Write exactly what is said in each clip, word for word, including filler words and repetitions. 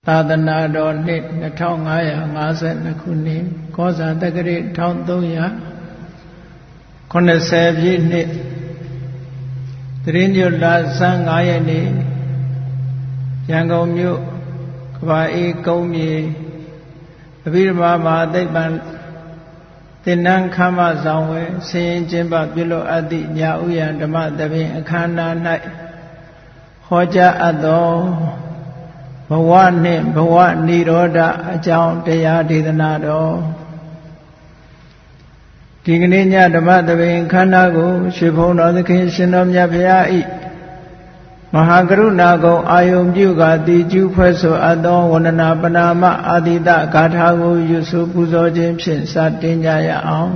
သာသနာတော်နှစ်နှစ်ထောင်ငါးရာငါးဆယ်နှစ်ခုနှစ်ကောဇာတက္ကရာတစ်ထောင်သုံးရာခုနှစ်ဆယ်ပြည့်နှစ်သီတင်းကျွတ်လဆန်းငါးရက်နေ့ရန်ကုန်မြို့ကဘာအေးကုန်းမြေအဘိဓမ္မာမဟာသိပ္ပံသင်္นานခမ်းမဆောင်ဝဲဆင်းရင်ကျင်းပပြုလုပ်အပ်သည့်ညာဥယျာဓမ္မသဘင်အခမ်းအနား၌ဟောကြားအပ်သောဘဝနှင့်ဘဝនិရောဓအကြောင်းတရားဒေသနာတော်ဒီကနေ့ညဓမ္မသဘင်ခန္ဓာကိုရွှေဘုံတော်သခင်ရှင်တော်မြတ်ဖရာဤမဟာကရုဏာကုံအာယုံပြုကာတိကျူးဖွဲ့ဆိုအပ်သောဝန္ဒနာပနာမအာတိတဂါထာကိုရွတ်ဆိုပူဇော်ခြင်းဖြင့်စတင်ကြရအောင်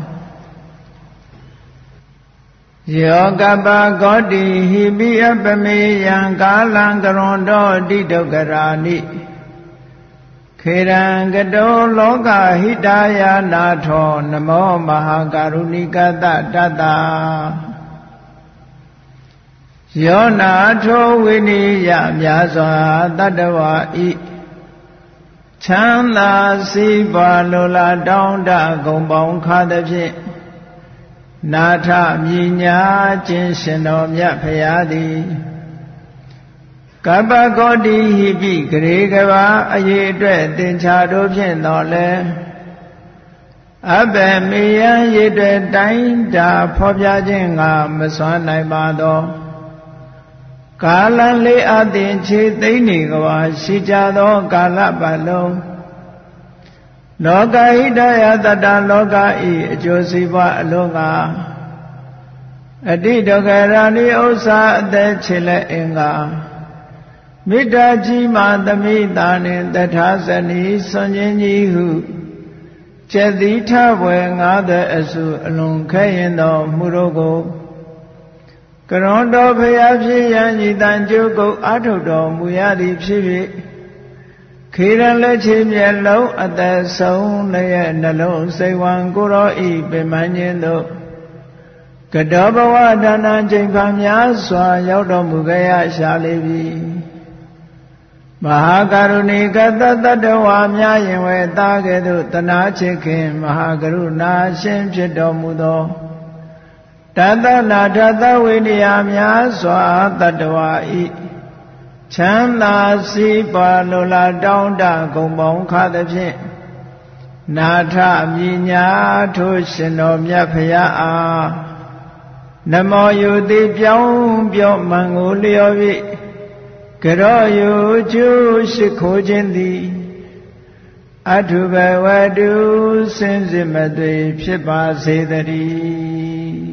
ယောကပဂောတိဟိပိအပမေယံကာလံကရွန်တောတိဒုက္ခရာနိခေရံကတောလောကဟိတာယနာထောနမောမဟာကရုဏိကတတတယောနာထောဝိနိယမြာစွာတတ္တဝါဤချမ်းသာစီးပွားလိုလားတောင်းတဂုံပေါင်းခါသဖြင့်နာထမြညာခြင်းရှင်တော်မြတ်ဖရာသည်ကပ္ပဂောတိဟိပိဂရေကဘာအရေးအတွက်သင်္ချာတို့ဖြင့်တော်လဲအဘယ်မေယံရည်တွေတိုင်းတာဖော်ပြခြင်းငါမစွမ်းနိုင်ပါသောကာလလေးအသင်ခြေသိမ့်နေကဘာရှိကြသောကာလပတ်လုံးလောကဟိတယတတလောကဤအကျိုးစီးပွားအလုံးကအတိဒုက္ခရာနိဥစ္စာအသက်ချေလက်အင်္ဂါမေတ္တာကြီးမှသမိတာနှင့်တထာဇနီဆွန်ခြင်းကြီးဟုကျက်သီထဘွယ်ငါးသက်အစုအလွန်ခဲရင်သောမှုတို့ကိုကရွန်တော်ဖရာဖြစ်ရန်ဤတန်ကျုပ်ကုတ်အာထုတ်တော်မူရသည်ဖြစ်၍ခေရန်လက်ချေမျက်လုံးအသက်ဆုံးလည်းရဲ့နှလုံးစိတ်ဝံကိုရောဤပင်မခြင်းတို့ကတောဘဝဒါနချိန်ခါများစွာရောက်တော်မူကြရရှာလေပြီမဟာကရုဏီကတတတ္တဝါများရင်ဝဲသားကဲ့သို့တနာချစ်ခင်မဟာကရုဏာရှင်ဖြစ်တော်မူသောတတနာထသဝိနည်းများစွာတတ္တဝါဤချမ်းသာစီးပွားလိုလားတောင်းတဂုံပေါင်းခါသဖြင့်နာထမြညာထိုးရှင်တော်မြတ်ဖရာအားနမောယုတိပြောင်းပြောမှန်ကိုလျော်၍ကရောယုကျိုးရှိခိုးခြင်းသည်အထုဘဝတုစင်စစ်မသွေဖြစ်ပါစေတည်း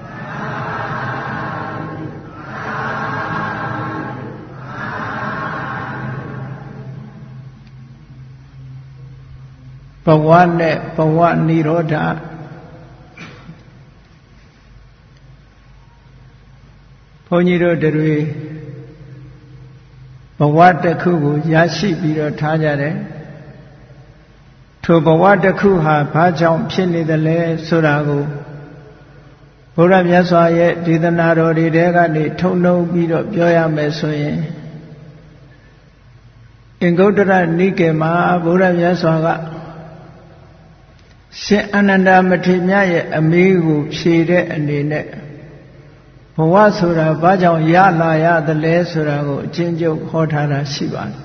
ဘဝနဲ့ဘဝនិရောဓဘုန်းကြီးတို့တွေဘဝတစ်ခုကိုရရှိပြီးတော့ထားကြတယ်ထိုဘဝတစ်ခုဟာဘာကြောင့်ဖြစ်နေသလဲဆိုတာကိုဘုရားမြတ်စွာရဲ့ဒေသနာတော်တွေထဲကနေထုံနှုံပြီးတော့ပြောရမယ်ဆိုရင်အင်္ဂုတ္တရနိကေမှာဘုရားမြတ်စွာကရှင်အနန္ဒမထေရမြတ်ရဲ့အမေးကိုဖြေတဲ့အနေနဲ့ဘဝဆိုတာဘာကြောင့်ရလာရသလဲဆိုတာကိုအချင်းချုပ်ဟောထားတာရှိပါတယ်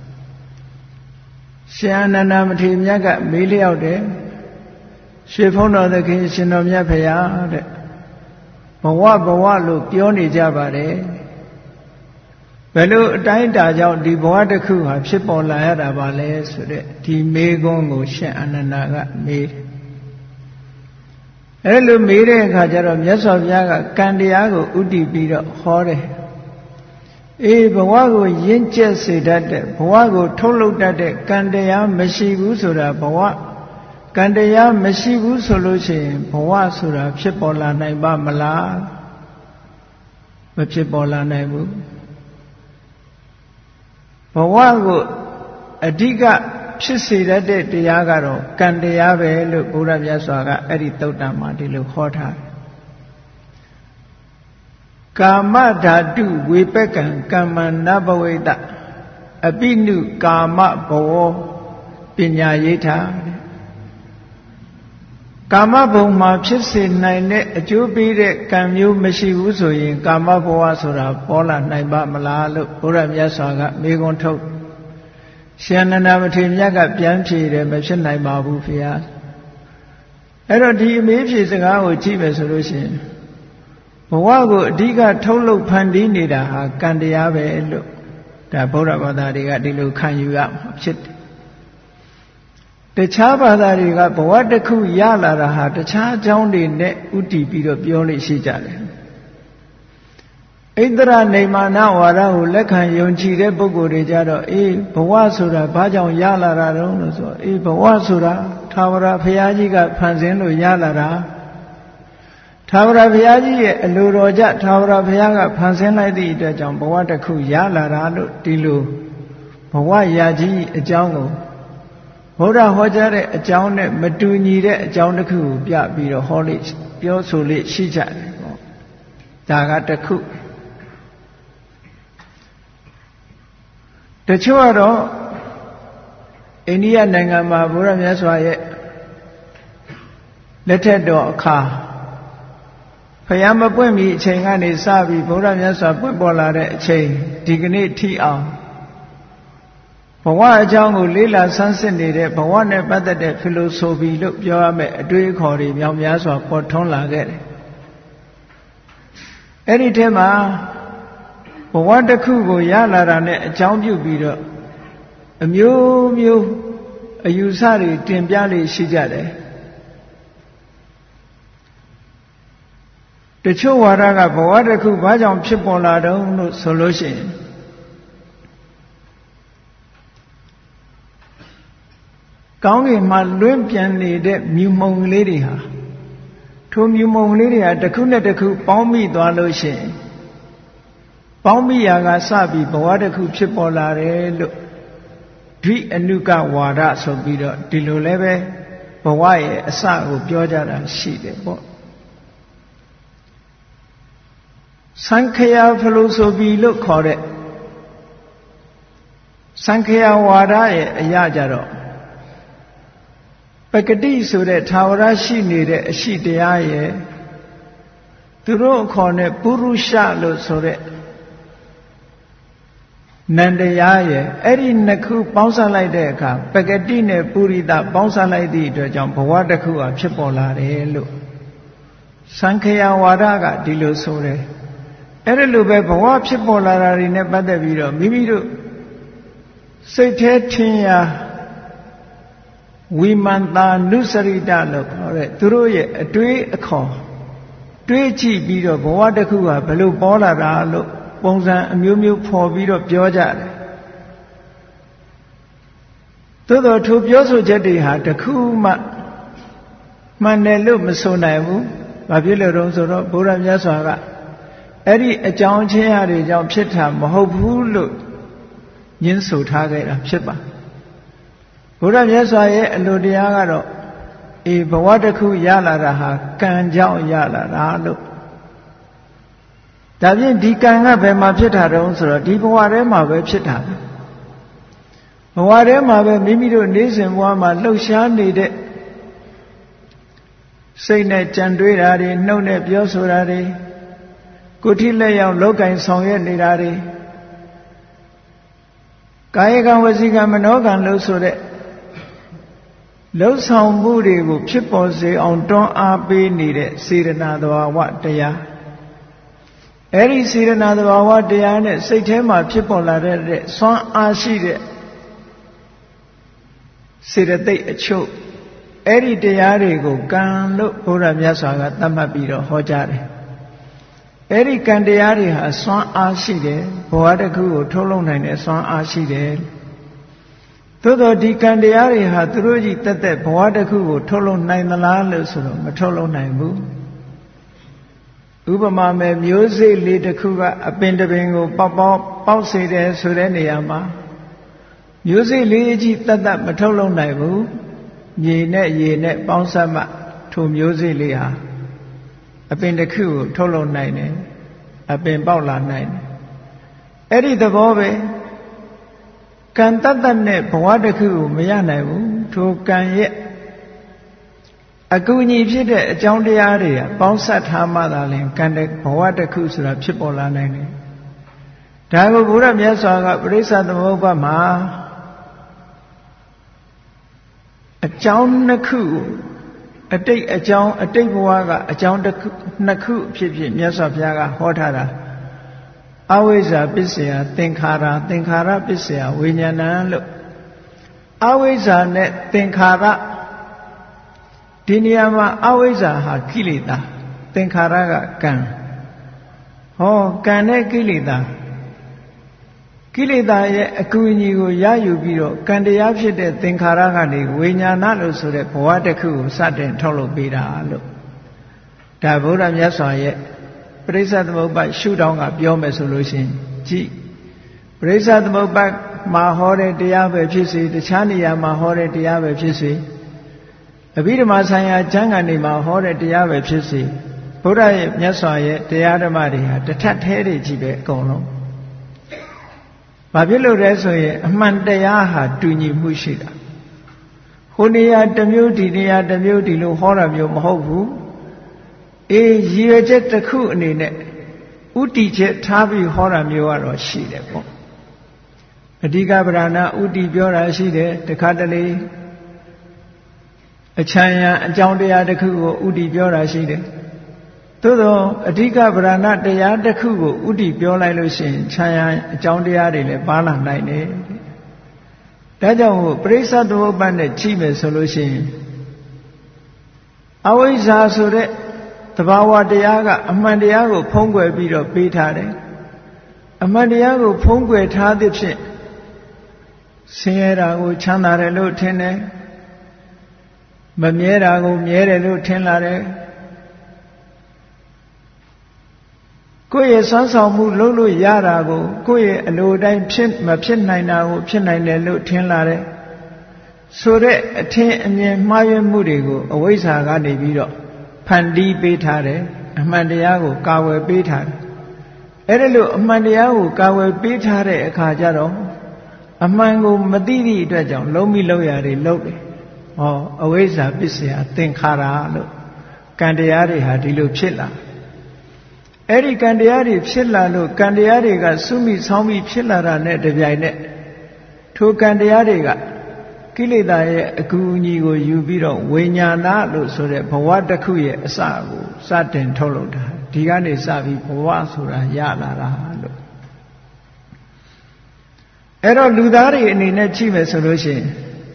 ရှင်အနန္ဒမထေရမြတ်ကမေးလျောက်တယ်ရွှေဘုံတော်သခင်ရှင်တော်မြတ်ဖရာတဲ့ဘဝဘဝလို့ပြောနေကြပါတယ်ဘယ်လိုအတိုင်းအတာကြောင့်ဒီဘဝတစ်ခုဟာဖြစ်ပေါ်လာရတာပါလဲဆိုတဲ့ဒီမေးခွန်းကိုရှင်အနန္ဒာကမေးတယ်အဲ့လိုမေးတဲ့အခါကျတော့မြတ်စွာဘုရားကကံတရားကိုဥတည်ပြီးတော့ဟောတယ်အေးဘဝကိုရင့်ကျက်စေတတ်တဲ့ဘဝကိုထုတ်လုပ်တတ်တဲ့ကံတရားမရှိဘူးဆိုတာဘဝကံတရားမရှိဘူးဆိုလို့ရှိရင်ဘဝဆိုတာဖြစ်ပေါ်လာနိုင်ပါမလားမဖြစ်ပေါ်လာနိုင်ဘူးဘဝကိုအဓိကဖြစ်စေတတ်တဲ့တရားကတော့ကံတရားပဲလို့ဘုရားမြတ်စွာကအဲ့ဒီသုတ်တံမှာဒီလိုဟောထားတယ်ကာမဓာတုဝေပက္ကံကမ္မန္နဘဝိတအပိနုကာမဘောပညာရိဋ္ဌာကာမဘုံမှာဖြစ်စေနိုင်တဲ့အကျိုးပေးတဲ့ကံမျိုးမရှိဘူးဆိုရင်ကာမဘဝဆိုတာပေါ်လာနိုင်ပါမလားလို့ဘုရားမြတ်စွာကမေခွန်းထုတ်ရှင်နန္ဒမထေရမြတ်ကပြန်ဖြေတယ်မဖြစ်နိုင်ပါဘူးဖေဟာအဲ့တော့ဒီအမေးဖြေစကားကိုကြည့်မယ်ဆိုလို့ရှိရင်ဘဝကိုအဓိကထုတ်လုပ်ဖန်တီးနေတာဟာကံတရားပဲလို့ဒါဗုဒ္ဓဘာသာတွေကဒီလိုခံယူရမှာဖြစ်တယ်တခြားဘာသာတွေကဘဝတစ်ခုရလာတာဟာတခြားအကြောင်းတွေနဲ့ဥတည်ပြီးတော့ပြောလို့ရှိကြတယ်ဣန္ဒြနေမာနဝါဒကိုလက်ခံယုံကြည်တဲ့ပုဂ္ဂိုလ်တွေကြတော့အေးဘဝဆိုတာဘာကြောင့်ရလာတာတုံးလို့ဆိုအေးဘဝဆိုတာထာဝရဘုရားကြီးကဖန်ဆင်းလို့ရလာတာထာဝရဘုရားကြီးရဲ့အလိုတော်ကြထာဝရဘုရားကဖန်ဆင်းလိုက်သည့်အတွက်ကြောင့်ဘဝတစ်ခုရလာတာလို့ဒီလိုဘဝရာကြီးအကြောင်းကိုဘုရားဟောကြားတဲ့အကြောင်းနဲ့မတူညီတဲ့အကြောင်းတစ်ခုကိုပြပြီးတော့ဟောလိပြောဆိုလိရှိကြတယ်ပေါ့ဒါကတစ်ခုတချို့ကတော့အိန္ဒိယနိုင်ငံမှာဘုရားမြတ်စွာရဲ့လက်ထက်တော်အခါဖယားမပွင့်မီအချိန်ကနေစပြီးဘုရားမြတ်စွာပွင့်ပေါ်လာတဲ့အချိန်ဒီကနေ့ထိအောင်ဘဝအကြောင်းကိုလေးလာဆန်းစစ်နေတဲ့ဘဝနဲ့ပတ်သက်တဲ့ philosophy လို့ပြောရမယ့်အတွေးအခေါ်တွေမြောက်များစွာပေါ်ထွန်းလာခဲ့တယ်အဲ့ဒီထဲမှာဘဝတစ်ခုကိုရလာတာနဲ့အကြောင်းပြုပြီးတော့အမျိုးမျိုးအယူဆတွေတင်ပြလေးရှိကြတယ်တချို့ဝါဒကဘဝတစ်ခုဘာကြောင့်ဖြစ်ပေါ်လာတုံးလို့ဆိုလို့ရှိရင်ကောင်းကင်မှာလွင့်ပြန်နေတဲ့မြူမုံကလေးတွေဟာထိုမြူမုံကလေးတွေဟာတစ်ခုနဲ့တစ်ခုပေါင်းမိသွားလို့ရှိရင်ပေါင်းမိရာကစပြီးဘဝတစ်ခုဖြစ်ပေါ်လာတယ်လို့ဒွိအနုကဝါဒဆိုပြီးတော့ဒီလိုလည်းပဲဘဝရဲ့အစကိုပြောကြတာရှိတယ်ပေါ့သံခယဖလိုဆိုပြီးလို့ခေါ်တဲ့သံခယဝါဒရဲ့အရာကြတော့ပကတိဆိုတဲ့ထာဝရရှိနေတဲ့အရှိတရားရဲ့သူတို့အခေါ်နဲ့ပုရုရှလို့ဆိုတဲ့နန္တရားရဲ့အဲ့ဒီနှစ်ခုပေါင်းစပ်လိုက်တဲ့အခါပကတိနဲ့ပုရိသပေါင်းစပ်လိုက်သည့်အတွက်ကြောင့်ဘဝတစ်ခုဟာဖြစ်ပေါ်လာတယ်လို့သံခယဝါဒကဒီလိုဆိုတယ်အဲ့ဒီလိုပဲဘဝဖြစ်ပေါ်လာတာတွေနဲ့ပတ်သက်ပြီးတော့မိမိတို့စိတ်แท้ထင်ရာဝိမန္တာနုစရိတလို့ခေါ်တဲ့သူတို့ရဲ့အတွေးအခေါ်တွေးကြည့်ပြီးတော့ဘဝတစ်ခုဟာဘယ်လိုပေါ်လာတာလို့ပုံစံအမျိုးမျိုးဖော်ပြီးတော့ပြောကြတယ်သို့တော်ထိုပြောဆိုချက်တွေဟာတစ်ခုမှမှန်တယ်လို့မဆိုနိုင်ဘူးဘာဖြစ်လို့တုံးဆိုတော့ဘုရားမြတ်စွာကအဲ့ဒီအကြောင်းချင်းအရာတွေကြောင့်ဖြစ်တာမဟုတ်ဘူးလို့ညင်းဆိုထားခဲ့တာဖြစ်ပါဘုရားမြတ်စွာရဲ့အလိုတရားကတော့အေးဘဝတစ်ခုရလာတာဟာကံကြောင့်ရလာတာလို့ဒါဖြင့်ဒီကံကဘယ်မှာဖြစ်တာတုံးဆိုတော့ဒီဘဝထဲမှာပဲဖြစ်တာဘဝထဲမှာပဲမိမိတို့နေ့စဉ်ဘဝမှာလှုပ်ရှားနေတဲ့စိတ်နဲ့ကြံတွေးတာတွေနှုတ်နဲ့ပြောဆိုတာတွေကိုယ်ထိလက်ရောက်လောက်ကင်ဆောင်ရွက်နေတာတွေကာယကံဝစီကံမနောကံလို့ဆိုတဲ့လှုပ်ဆောင်မှုတွေကိုဖြစ်ပေါ်စေအောင်တွန်းအားပေးနေတဲ့စေတနာသဘာဝတရားအဲ့ဒီစေတနာသဘာဝတရားနဲ့စိတ်ထဲမှာဖြစ်ပေါ်လာတဲ့စွမ်းအားရှိတဲ့စေတသိက်အချုပ်အဲ့ဒီတရားတွေကိုကံလို့ဘုရားမြတ်စွာကသတ်မှတ်ပြီးတော့ဟောကြားတယ်အဲ့ဒီကံတရားတွေဟာစွမ်းအားရှိတယ်ဘဝတစ်ခုကိုထုတ်လုပ်နိုင်တဲ့စွမ်းအားရှိတယ်သို့တော့ဒီကံတရားတွေဟာသူတို့ကြီးတက်တက်ဘဝတစ်ခုကိုထုတ်လုပ်နိုင်သလားလို့ဆိုတော့မထုတ်လုပ်နိုင်ဘူးဥပမာမဲ့မျိုးစေ့လေးတစ်ခုကအပင်တစ်ပင်ကိုပေါက်ပေါက်ပေါက်စေတယ်ဆိုတဲ့နေရာမှာမျိုးစေ့လေးကြီးတက်တက်မထုတ်လုပ်နိုင်ဘူးမြေနဲ့ရေနဲ့ပေါင်းစပ်မှထိုမျိုးစေ့လေးဟာအပင်တစ်ခုကိုထုတ်လုပ်နိုင်တယ်အပင်ပေါက်လာနိုင်တယ်အဲ့ဒီသဘောပဲကံတတ်တတ်နဲ့ဘဝတစ်ခုကိုမရနိုင်ဘူးထိုကံရဲ့အကူအညီဖြစ်တဲ့အကြောင်းတရားတွေကပေါင်းစပ်ထားမှသာလျှင်ကံတဲ့ဘဝတစ်ခုဆိုတာဖြစ်ပေါ်လာနိုင်တယ်ဒါကိုဘုရားမြတ်စွာကပရိစ္ဆသမုပ္ပါဒ်မှာအကြောင်းနှစ်ခုအတိတ်အကြောင်းအတိတ်ဘဝကအကြောင်းတစ်ခုနှစ်ခုဖြစ်ဖြစ်မြတ်စွာဘုရားကဟောထားတာအဝိဇ္ဇာပစ္စယသင်္ခါရသင်္ခါရပစ္စယဝိညာဏလို့အဝိဇ္ဇာနဲ့သင်္ခါရဒီနေရာမှာအဝိဇ္ဇာဟာကိလေသာသင်္ခါရကကံဟောကံနဲ့ကိလေသာကိလေသာရဲ့အကူအညီကိုရယူပြီးတော့ကံတရားဖြစ်တဲ့သင်္ခါရကနေဝိညာဏလို့ဆိုတဲ့ဘဝတစ်ခုကိုစတင်ထုတ်လုပ်ပေးတာလို့ဒါဗုဒ္ဓမြတ်စွာရဲ့ပရိစ္ဆသမုပ္ပါဒ်ရှုထောင့်ကပြောမယ်ဆိုလို့ရှိရင်ကြည့်ပရိစ္ဆသမုပ္ပါဒ်မှာဟောတဲ့တရားပဲဖြစ်စေတခြားနေရာမှာဟောတဲ့တရားပဲဖြစ်စေအဘိဓမ္မာဆိုင်ရာကျမ်းဂန်တွေမှာဟောတဲ့တရားပဲဖြစ်စေဘုရားရဲ့မြတ်စွာရဲ့တရားဓမ္မတွေဟာတထက်သေးတွေကြီးပဲအကုန်လုံးဘာဖြစ်လို့လဲဆိုရင်အမှန်တရားဟာတူညီမှုရှိတာဟိုနေရာတစ်မျိုးဒီနေရာတစ်မျိုးဒီလိုဟောတာမျိုးမဟုတ်ဘူးအေးရည်ရွယ်ချက်တစ်ခုအနေနဲ့ဥတီချက်ထားပြီးဟောတာမျိုးကတော့ရှိတယ်ပေါ့အဓိကဗရဏဥတီပြောတာရှိတယ်တခါတလေအချမ်းရံအကြောင်းတရားတစ်ခုကိုဥတီပြောတာရှိတယ်သို့သောအဓိကဗရဏတရားတစ်ခုကိုဥတီပြောလိုက်လို့ရှိရင်ချမ်းရံအကြောင်းတရားတွေလည်းပါလာနိုင်တယ်ဒါကြောင့်ပရိစ္ဆသမုပ္ပါဒ်နဲ့ကြည့်မယ်ဆိုလို့ရှိရင်အဝိဇ္ဇာဆိုတဲ့သဘာဝတရားကအမှန်တရားကိုဖုံးကွယ်ပြီးတော့ပေးထားတယ်အမှန်တရားကိုဖုံးကွယ်ထားသဖြင့်ဆင်းရဲတာကိုချမ်းသာတယ်လို့ထင်တယ်မမြဲတာကိုမြဲတယ်လို့ထင်လာတယ်ကိုယ့်ရဲ့စွမ်းဆောင်မှုလုပ်လို့ရတာကိုကိုယ့်ရဲ့အလိုတိုင်းဖြစ်မဖြစ်နိုင်တာကိုဖြစ်နိုင်တယ်လို့ထင်လာတယ်ဆိုတဲ့အထင်အမြင်မှားယွင်းမှုတွေကိုအဝိဇ္ဇာကနေပြီးတော့ဖန်တီးပေးထားတယ်အမှန်တရားကိုကာဝယ်ပေးထားတယ်အဲ့ဒါလို့အမှန်တရားကိုကာဝယ်ပေးထားတဲ့အခါကျတော့အမှန်ကိုမသိသည့်အတွက်ကြောင့်လုံးမိလုံးရာတွေလုံးတယ်ဟောအဝိဇ္ဇာပစ္စယသင်္ခါရလို့ကံတရားတွေဟာဒီလိုဖြစ်လာအဲ့ဒီကံတရားတွေဖြစ်လာလို့ကံတရားတွေကစုမိဆောင်းမိဖြစ်လာတာနဲ့တပြိုင်နက်ထိုကံတရားတွေကကိလေသာရဲ့အကူအညီကိုယူပြီးတော့ဝိညာဏလို့ဆိုတဲ့ဘဝတစ်ခုရဲ့အစကိုစတင်ထုတ်လုပ်တာဒီကနေစပြီးဘဝဆိုတာရလာတာလို့အဲ့တော့လူသားတွေအနေနဲ့ကြည့်မယ်ဆိုလို့ရှိရင်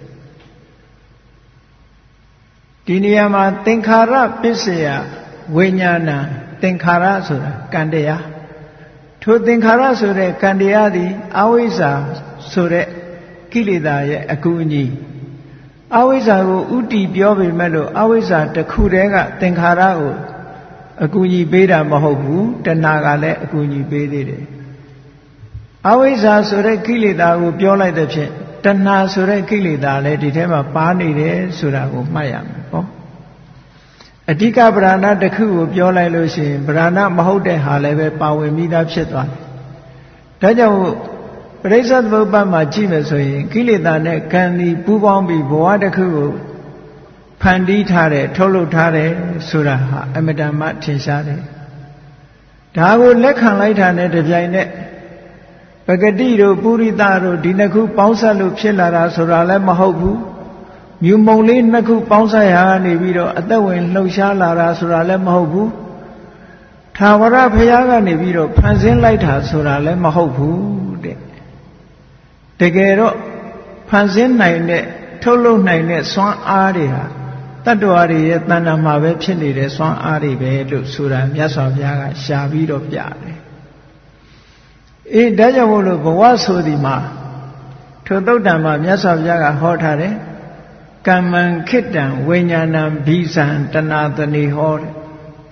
ဒီနေရာမှာသင်္ခါရပစ္စယဝိညာဏသင်္ခါရဆိုတာကံတရားထိုသင်္ခါရဆိုတဲ့ကံတရားသည်အဝိဇ္ဇာဆိုတဲ့ကိလေသာရဲ့အကူအညီအဝိဇ္ဇာကိုဥတီပြောပေမဲ့လို့အဝိဇ္ဇာတစ်ခုတည်းကသင်္ခါရကိုအကူအညီပေးတာမဟုတ်ဘူးတဏှာကလည်းအကူအညီပေးသေးတယ်အဝိဇ္ဇာဆိုတဲ့ကိလေသာကိုပြောလိုက်တဲ့ဖြင့်တဏှာဆိုတဲ့ကိလေသာလည်းဒီထဲမှာပါနေတယ်ဆိုတာကိုမှတ်ရမယ်ပေါ့အဓိကဗရဏတစ်ခုကိုပြောလိုက်လို့ရှိရင်ဗရဏမဟုတ်တဲ့ဟာလည်းပဲပါဝင်ပြီးသားဖြစ်သွားတယ်ဒါကြောင့်ပရိစ္ဆသမုပ္ပါဒ်မှာကြည့်မယ်ဆိုရင်ကိလေသာနဲ့ကံဒီပူးပေါင်းပြီးဘဝတစ်ခုကိုဖန်တီးထားတယ်ထုတ်လုပ်ထားတယ်ဆိုတာဟာအမတန်မှထင်ရှားတယ်ဒါကိုလက်ခံလိုက်တာနဲ့တပြိုင်နက်ပဂတိတို့ပုရိသတို့ဒီနှစ်ခုပေါင်းစပ်လို့ဖြစ်လာတာဆိုတာလည်းမဟုတ်ဘူးမြူမုံလေးနှစ်ခုပေါင်းစပ်ရာကနေပြီးတော့အသက်ဝင်လှုပ်ရှားလာတာဆိုတာလည်းမဟုတ်ဘူးထာဝရဘုရားကနေပြီးတော့ဖန်ဆင်းလိုက်တာဆိုတာလည်းမဟုတ်ဘူးတဲ့တကယ်တော့ဖန်ဆင်းနိုင်တဲ့ထုတ်လုပ်နိုင်တဲ့စွမ်းအားတွေဟာတတ္တဝါတွေရဲ့တဏ္ဍာမှာပဲဖြစ်နေတဲ့စွမ်းအားတွေပဲလို့ဆိုတာမြတ်စွာဘုရားကရှာပြီးတော့ပြတယ်အေးဒါကြောင့်မို့လို့ဘဝဆိုဒီမှာထိုသုတ်တံမှာမြတ်စွာဘုရားကဟောထားတယ်ကမ္မံခိတ္တံဝိညာဏံဘိဇံတဏတနေဟောတဲ့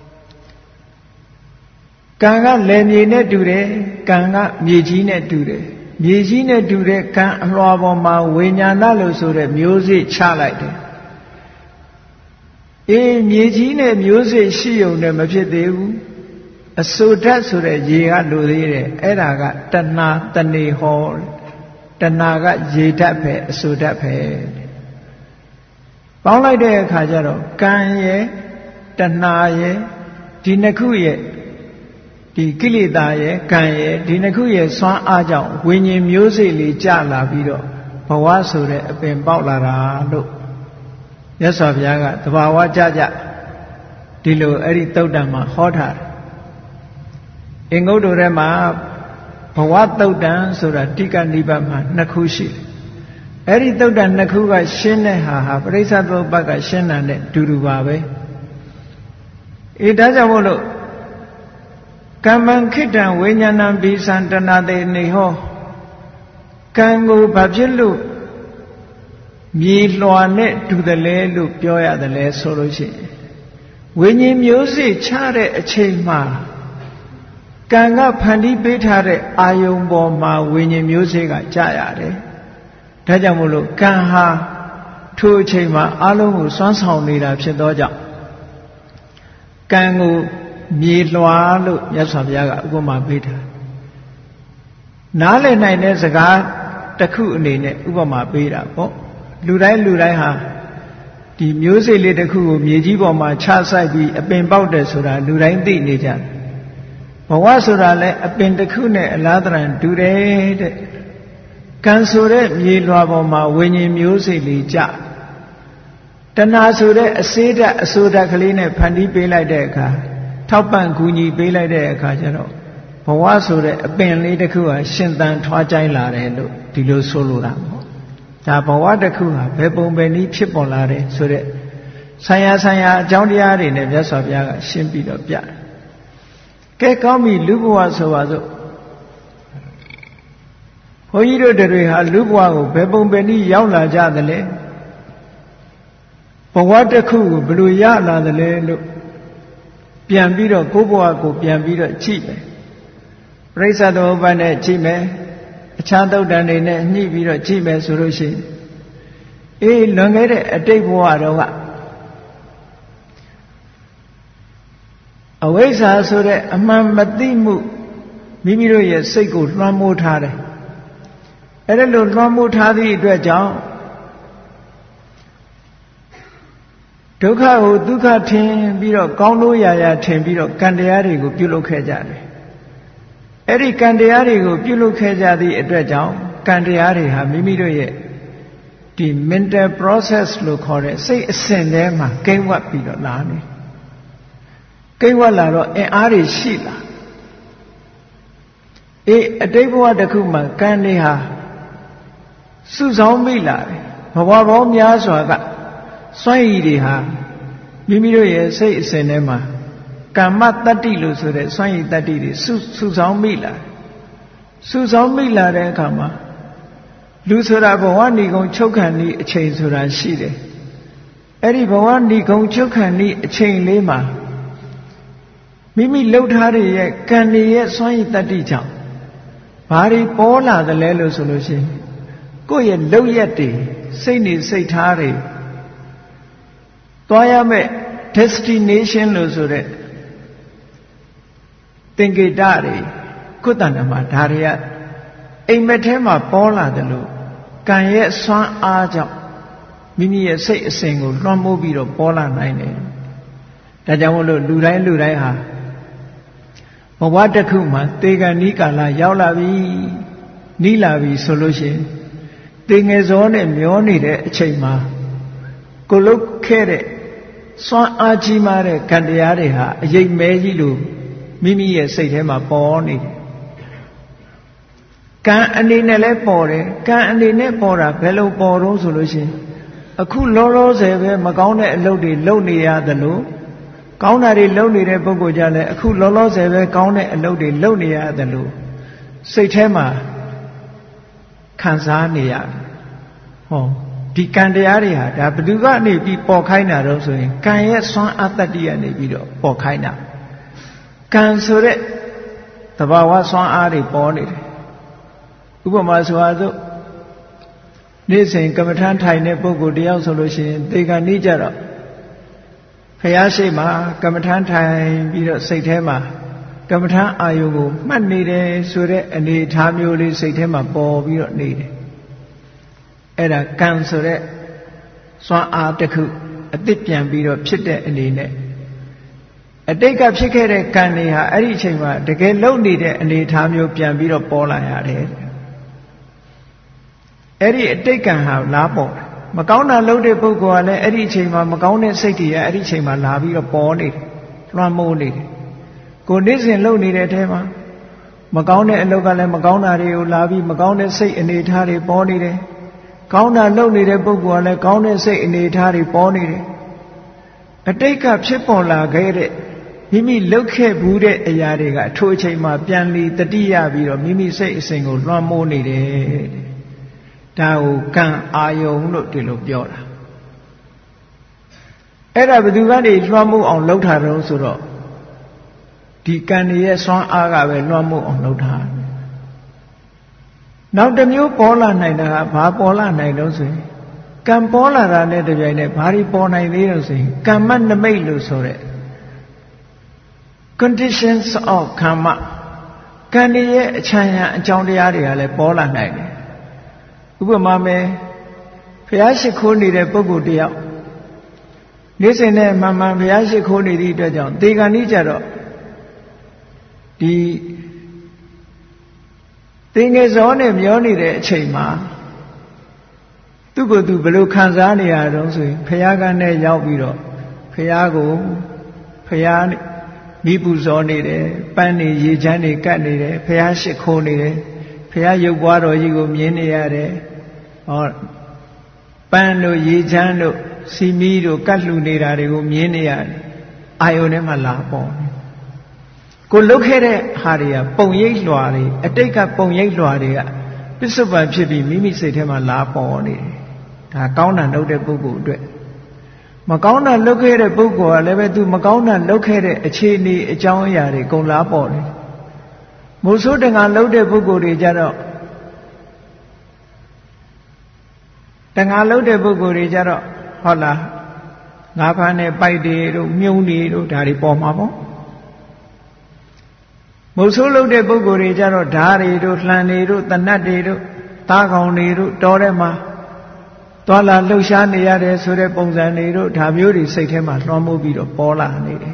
ကံကလယ်မြေနဲ့တူတယ်ကံကမြေကြီးနဲ့တူတယ်မြေကြီးနဲ့တူတဲ့ကံအလွှာပေါ်မှာဝိညာဏလို့ဆိုတဲ့မျိုးစေ့ချလိုက်တယ်အေးမြေကြီးနဲ့မျိုးစေ့ရှိုံနဲ့မဖြစ်သေးဘူးအဆိုဓာတ်ဆိုတဲ့ရေကလိုသေးတယ်အဲ့ဒါကတဏတနေဟောတဏှာကရေဓာတ်ပဲအဆူဓာတ်ပဲပေါင်းလိုက်တဲ့အခါကျတော့ကံရဲ့တဏှာရဲ့ဒီနှစ်ခုရဲ့ဒီကိလေသာရဲ့ကံရဲ့ဒီနှစ်ခုရဲ့စွမ်းအားကြောင့်ဝိညာဉ်မျိုးစေ့လေးကျလာပြီးတော့ဘဝဆိုတဲ့အပင်ပေါက်လာတာလို့မြတ်စွာဘုရားကသဘာဝကြကြဒီလိုအဲ့ဒီသုတ်တံမှာဟောထားတယ်အင်္ဂုတ္တထဲမှာဘဝသုတ်တံဆိုတာတိကနိဗ္ဗာန်မှာနှစ်ခုရှိတယ်အဲ့ဒီသုတ်တံနှစ်ခုကရှင်းတဲ့ဟာဟာပရိစ္ဆေသမုပ္ပါဒ်ကရှင်းတာနဲ့တူတူပါပဲအေးဒါကြောင့်မို့လို့ကမ္မံခိတ္တံဝိညာဏံဘိသံတဏတေနေဟောကံကိုဘာဖြစ်လို့မြေလွှာနဲ့တူတယ်လဲလို့ပြောရတယ်လဲဆိုလို့ရှိရင်ဝိညာဉ်မျိုးစေ့ချတဲ့အချိန်မှာကံကဖန်တီးပေးထားတဲ့အာယုံပေါ်မှာဝိညာဉ်မျိုးစေ့ကကြာရတယ်ဒါကြောင့်မို့လို့ကံဟာထိုအချိန်မှာအလုံးကိုစွမ်းဆောင်နေတာဖြစ်သောကြောင့်ကံကိုမြေလွှာလို့မြတ်စွာဘုရားကဥပမာပေးထားနားလည်နိုင်တဲ့စကားတစ်ခုအနေနဲ့ဥပမာပေးတာပေါ့လူတိုင်းလူတိုင်းဟာဒီမျိုးစေ့လေးတစ်ခုကိုမြေကြီးပေါ်မှာချဆိုင်ပြီးအပင်ပေါက်တယ်ဆိုတာလူတိုင်းသိနေကြတယ်ဘဝဆိုတာလည်းအပင်တစ်ခုနဲ့အလားတရံတူတယ်တဲ့ကံဆိုတဲ့မြေလွှာပေါ်မှာဝိညာဉ်မျိုးစေ့လေးကြတဏှာဆိုတဲ့အစေးဓာတ်အဆိုးဓာတ်ကလေးနဲ့ဖန်တီးပေးလိုက်တဲ့အခါထောက်ပံ့ကူညီပေးလိုက်တဲ့အခါကျတော့ဘဝဆိုတဲ့အပင်လေးတစ်ခုဟာရှင်သန်ထွားကြိုင်းလာတယ်လို့ဒီလိုဆိုလိုတာပေါ့ဒါဘဝတစ်ခုဟာဘယ်ပုံပဲနည်းဖြစ်ပေါ်လာတယ်ဆိုတဲ့ဆံရဆံရအကြောင်းတရားတွေနဲ့မြတ်စွာဘုရားကရှင်းပြီးတော့ပြတယ်ကဲကောင်းပြီလူဘဝဆိုပါစို့ဘုန်းကြီးတို့တွေဟာလူဘဝကိုဘယ်ပုံပဲနည်းရောက်လာကြသလဲဘဝတစ်ခုကိုဘယ်လိုရလာသလဲလို့ပြန်ပြီးတော့ကိုယ့်ဘဝကိုပြန်ပြီးတော့ကြည့်မယ်ပရိစ္ဆေသမုပ္ပါဒ်နဲ့ကြည့်မယ်အခြားသုတ်တန်တွေနဲ့ညှိပြီးတော့ကြည့်မယ်ဆိုလို့ရှိရင်အေးလွန်ခဲ့တဲ့အတိတ်ဘဝတော့ကအဝိဇ္ဇာဆိုတဲ့အမှန်မသိမှုမိမိတို့ရဲ့စိတ်ကိုလွှမ်းမိုးထားတယ်အဲ့ဒါလို့လွှမ်းမိုးထားသည့်အတွက်ကြောင့်ဒုက္ခကိုဒုက္ခထင်ပြီးတော့ကောင်းလို့ရာရာထင်ပြီးတော့ကံတရားတွေကိုပြုလုပ်ခဲ့ကြတယ်အဲ့ဒီကံတရားတွေကိုပြုလုပ်ခဲ့ကြသည့်အတွက်ကြောင့်ကံတရားတွေဟာမိမိတို့ရဲ့ဒီ mental process လို့ခေါ်တဲ့စိတ်အစဉ်ထဲမှာကိန်းဝတ်ပြီးတော့လာနေကိန်းဝတ်လာတော့အင်အားတွေရှိလာအေးအတိတ်ဘဝတစ်ခုမှာကံတွေဟာစုဆောင်းမိလာတယ်ဘဝပေါင်းများစွာကစွန့်ရည်တွေဟာမိမိတို့ရဲ့စိတ်အစဉ်ထဲမှာကမ္မတတ္တိလို့ဆိုတဲ့စွန့်ရည်တတ္တိတွေစုစုဆောင်းမိလာစုဆောင်းမိလာတဲ့အခါမှာလူဆိုတာဘဝဏီကုံချုပ်ခံဤအချိန်ဆိုတာရှိတယ်အဲ့ဒီဘဝဏီကုံချုပ်ခံဤအချိန်လေးမှာမိမိလှုပ်ထားတဲ့ရဲ့ကံတွေရဲ့စွန့်ရည်တတ္တိကြောင့်ဘာတွေပေါ်လာသလဲလို့ဆိုလို့ရှိရင်ကိုယ့်ရဲ့လှုပ်ရက်တွေစိတ်နေစိတ်ထားတွေသွားရမယ့် destination လို့ဆိုတဲ့သင်္ကေတတွေကုသဏ္ဍာမှာဒါတွေကအိမ်မက်ထဲမှာပေါ်လာတယ်လို့ကံရဲ့စွမ်းအားကြောင့်မိမိရဲ့စိတ်အစဉ်ကိုလွှမ်းမိုးပြီးတော့ပေါ်လာနိုင်တယ်ဒါကြောင့်မို့လို့လူတိုင်းလူတိုင်းဟာဘဝတစ်ခုမှာသေကံဤကာလရောက်လာပြီနီးလာပြီဆိုလို့ရှိရင်သေငယ်စောနဲ့မျောနေတဲ့အချိန်မှာကိုလုတ်ခဲ့တဲ့စွမ်းအားကြီးမားတဲ့ကံတရားတွေဟာအရေးမဲကြီးလို့မိမိရဲ့စိတ်ထဲမှာပေါ်နေတယ်ကံအနေနဲ့လည်းပေါ်တယ်ကံအနေနဲ့ပေါ်တာဘယ်လိုပေါ်တော့ဆိုလို့ရှိရင်အခုလောလောဆယ်ပဲမကောင်းတဲ့အလုပ်တွေလုပ်နေရသလိုကောင်းတာတွေလုပ်နေတဲ့ပုဂ္ဂိုလ်ကြလည်းအခုလောလောဆယ်ပဲကောင်းတဲ့အလုပ်တွေလုပ်နေရသလိုစိတ်ထဲမှာခံစားနေရတယ်ဟောဒီကံတရားတွေဟာဒါဘယ်သူကနေပြီးပေါ်ခိုင်းတာတော့ဆိုရင်ကံရဲ့စွမ်းအားတတ္တိကနေပြီးတော့ပေါ်ခိုင်းတာကံဆိုတဲ့သဘာဝစွမ်းအားတွေပေါ်နေတယ်ဥပမာဆိုအားစို့နေ့စဉ်ကမ္မထမ်းထိုင်တဲ့ပုဂ္ဂိုလ်တယောက်ဆိုလို့ရှိရင်သေကံဤကြတော့ဖျားရှိမှကမ္မထမ်းထိုင်ပြီးတော့စိတ်ထဲမှာကမ္မထမ်းအာယုကိုမှတ်နေတယ်ဆိုတဲ့အနေအထားမျိုးလေးစိတ်ထဲမှာပေါ်ပြီးတော့နေတယ်အဲ့ဒါကံဆိုတဲ့စွမ်းအားတစ်ခုအသစ်ပြန်ပြီးတော့ဖြစ်တဲ့အနေနဲ့အတိတ်ကဖြစ်ခဲ့တဲ့ကံတွေဟာအဲ့ဒီအချိန်မှာတကယ်လုံနေတဲ့အနေအထားမျိုးပြန်ပြီးတော့ပေါ်လာရတယ်အဲ့ဒီအတိတ်ကံဟာလားပေါ်တယ်မကောင်းတာလုပ်တဲ့ပုဂ္ဂိုလ်ကလည်းအဲ့ဒီအချိန်မှာမကောင်းတဲ့စိတ်တွေကအဲ့ဒီအချိန်မှာလာပြီးတော့ပေါ်နေတယ်လွှမ်းမိုးနေတယ်ကိုနေ့စဉ်လုပ်နေတဲ့အထဲမှာမကောင်းတဲ့အလုပ်ကလည်းမကောင်းတာတွေကိုလာပြီးမကောင်းတဲ့စိတ်အနေအထားတွေပေါ်နေတယ်ကောင်းတာလုပ်နေတဲ့ပုဂ္ဂိုလ်ကလည်းကောင်းတဲ့စိတ်အနေအထားတွေပေါ်နေတယ်အတိတ်ကဖြစ်ပေါ်လာခဲ့တဲ့မိမိလုပ်ခဲ့ဘူးတဲ့အရာတွေကအထိုအချိန်မှာပြန်လီတတိယပြီးတော့မိမိစိတ်အစဉ်ကိုလွှမ်းမိုးနေတယ်ဒါကိုကံအာယုံလို့ဒီလိုပြောတာအဲ့ဒါဘယ်သူကနေလွှမ်းမိုးအောင်လုပ်ထားတော့ဆိုတော့ဒီကံရဲ့စွမ်းအားကပဲလွှမ်းမိုးအောင်လုပ်ထားနောက်တစ်မျိုးပေါ်လာနိုင်တာကဘာပေါ်လာနိုင်တော့ဆိုရင်ကံပေါ်လာတာနဲ့တပြိုင်နက်ဘာတွေပေါ်နိုင်သေးလို့ဆိုရင်ကမ္မနမိတ်လို့ဆိုတဲ့ conditions of karma ကံရဲ့အချမ်းရံအကြောင်းတရားတွေကလည်းပေါ်လာနိုင်တယ်ဥပမာမယ်ဘုရားရှိခိုးနေတဲ့ပုဂ္ဂိုလ်တယောက်နေ့စဉ်နဲ့မှန်မှန်ဘုရားရှိခိုးနေသည့်အတွက်ကြောင့်တေဂန်ဤကြတော့ဒီတင်ငယ်စောနဲ့မျောနေတဲ့အချိန်မှာသူ့ကိုယ်သူဘယ်လိုခံစားနေရတော့ဆိုရင်ဘုရားကနဲ့ရောက်ပြီးတော့ဘုရားကိုဘုရားမိပူဇော်နေတယ်ပန်းနေရေချမ်းနေကတ်နေတယ်ဘုရားရှိခိုးနေတယ်ဘုရားရုပ်ပွားတော်ကြီးကိုမြင်နေရတယ်ဟောပန်းတို့ရေချမ်းတို့စီမီတို့ကတ်လှူနေတာတွေကိုမြင်နေရတယ်အာယုန်ထဲမှာလာပေါ်ကိုလုတ်ခဲ့တဲ့ဟာတွေကပုံရိပ်လွှာတွေအတိတ်ကပုံရိပ်လွှာတွေကပစ္စုပန်ဖြစ်ပြီးမိမိစိတ်ထဲမှာလာပေါ်နေတယ်ဒါကောင်းတာလုပ်တဲ့ပုဂ္ဂိုလ်အတွက်မကောင်းတာလုပ်ခဲ့တဲ့ပုဂ္ဂိုလ်ကလည်းပဲသူမကောင်းတာလုပ်ခဲ့တဲ့အခြေအနေအကြောင်းအရာတွေကုန်လာပေါ်တယ်မိုးဆိုးတငါလုပ်တဲ့ပုဂ္ဂိုလ်တွေကြတော့တငါလုပ်တဲ့ပုဂ္ဂိုလ်တွေကြတော့ဟုတ်လားငါးဖမ်းတဲ့ပိုက်တွေတို့မြုံတွေတို့ဒါတွေပေါ်မှာပေါ့မိုးဆိုးလုပ်တဲ့ပုဂ္ဂိုလ်တွေကြတော့ဓားတွေတို့လှံတွေတို့တနတ်တွေတို့သားကောင်တွေတို့တောထဲမှာသွားလာလှုပ်ရှားနေရတယ်ဆိုတဲ့ပုံစံတွေတို့ဒါမျိုးတွေစိတ်ထဲမှာလွှမ်းမိုးပြီးတော့ပေါ်လာနေတယ်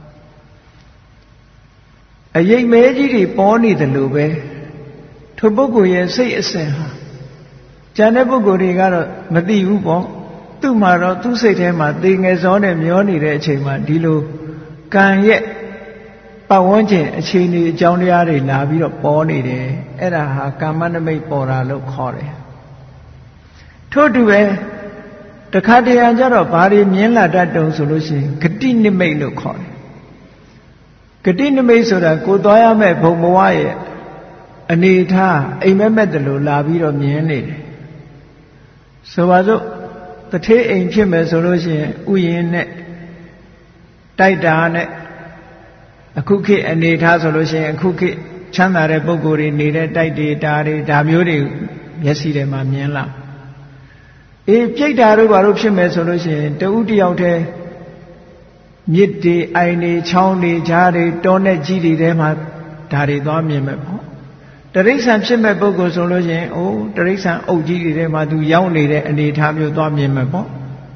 အယိတ်မဲကြီးတွေပေါ်နေတယ်လို့ပဲထိုပုဂ္ဂိုလ်ရဲ့စိတ်အစဉ်ဟာကျန်တဲ့ပုဂ္ဂိုလ်တွေကတော့မသိဘူးပေါ့သူ့မှာတော့သူ့စိတ်ထဲမှာတေငယ်စောနဲ့မျောနေတဲ့အချိန်မှာဒီလိုကံရဲ့ပတ်ဝန်းကျင်အခြေအနေအကြောင်းတရားတွေလာပြီးတော့ပေါ်နေတယ်အဲ့ဒါဟာကာမနမိတ်ပေါ်တာလို့ခေါ်တယ်ထို့တူပဲတခါတရံကျတော့ဘာတွေမြင်လာတတ်တုံဆိုလို့ရှိရင်ဂတိနိမိတ်လို့ခေါ်တယ်ဂတိနိမိတ်ဆိုတာကိုသွားရမဲ့ဘုံဘဝရဲ့အနေထားအိမ်မက်မက်တလို့လာပြီးတော့မြင်နေတယ်ဆိုပါစို့တထေးအိမ်ဖြစ်မယ်ဆိုလို့ရှိရင်ဥယျာဉ်နဲ့တိုက်တာနဲ့အခုခေတ်အနေထားဆိုလို့ရှိရင်အခုခေတ်ချမ်းသာတဲ့ပုဂ္ဂိုလ်တွေနေတဲ့တိုက်တွေတာတွေဒါမျိုးတွေမျက်စိထဲမှာမြင်လာအေးပြိတ္တာတို့ဘာလို့ဖြစ်မယ်ဆိုလို့ရှိရင်တဦးတယောက်တည်းမြစ်တွေအိုင်တွေချောင်းတွေကြားတွေတောနဲ့ကြီးတွေထဲမှာဒါတွေသွားမြင်မယ်ပေါ့တရိစ္ဆာန်ဖြစ်မဲ့ပုဂ္ဂိုလ်ဆိုလို့ရှိရင်အိုးတရိစ္ဆာန်အုပ်ကြီးတွေထဲမှာသူရောက်နေတဲ့အနေအထားမျိုးသွားမြင်မယ်ပေါ့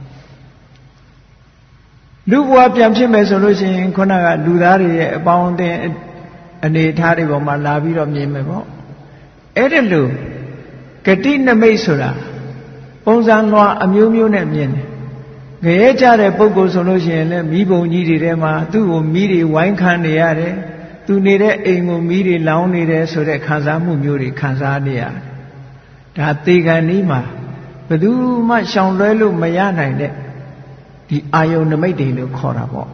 လူဘဝပြန်ဖြစ်မယ်ဆိုလို့ရှိရင်ခုနကလူသားတွေရဲ့အပေါင်းအသင်းအနေအထားတွေပေါ်မှာလာပြီးတော့မြင်မယ်ပေါ့အဲ့ဒါလို့ဂတိနမိတ်ဆိုတာပုံစံလွှာအမျိုးမျိုးနဲ့မြင်တယ်ငရဲကြတဲ့ပုဂ္ဂိုလ်ဆိုလို့ရှိရင်လည်းမိဘုံကြီးတွေထဲမှာသူ့ကိုမိတွေဝိုင်းခံနေရတယ်သူနေတဲ့အိမ်ကိုမိတွေလောင်းနေတယ်ဆိုတဲ့ခံစားမှုမျိုးတွေခံစားနေရတယ်ဒါသေကံဤမှာဘယ်သူမှရှောင်လွဲလို့မရနိုင်တဲ့ဒီအာယုန်နမိတ်တွေလို့ခေါ်တာပေါ့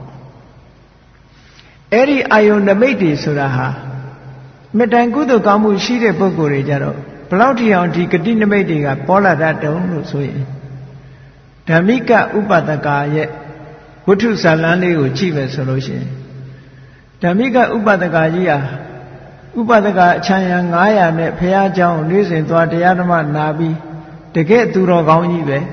အဲ့ဒီအာယုန်နမိတ်တွေဆိုတာဟာမေတ္တာကုသိုလ်ကောင်းမှုရှိတဲ့ပုဂ္ဂိုလ်တွေကြတော့ဘယ်လောက်ထိအောင်ဒီဂတိနမိတ်တွေကပေါ်လာတတ်တုံးလို့ဆိုရင်ဓမ္မိကဥပဒကာရဲ့ဝတ္ထုဇာလန်းလေးကိုကြည့်မယ်ဆိုလို့ရှိရင်ဓမ္မိကဥပဒကာကြီးဟာဥပဒကာအချမ်းရံငါးရာနဲ့ဘုရားကျောင်းနေ့စဉ်သွားတရားဓမ္မနာပြီးတကယ်သူတော်ကောင်းကြီးပဲ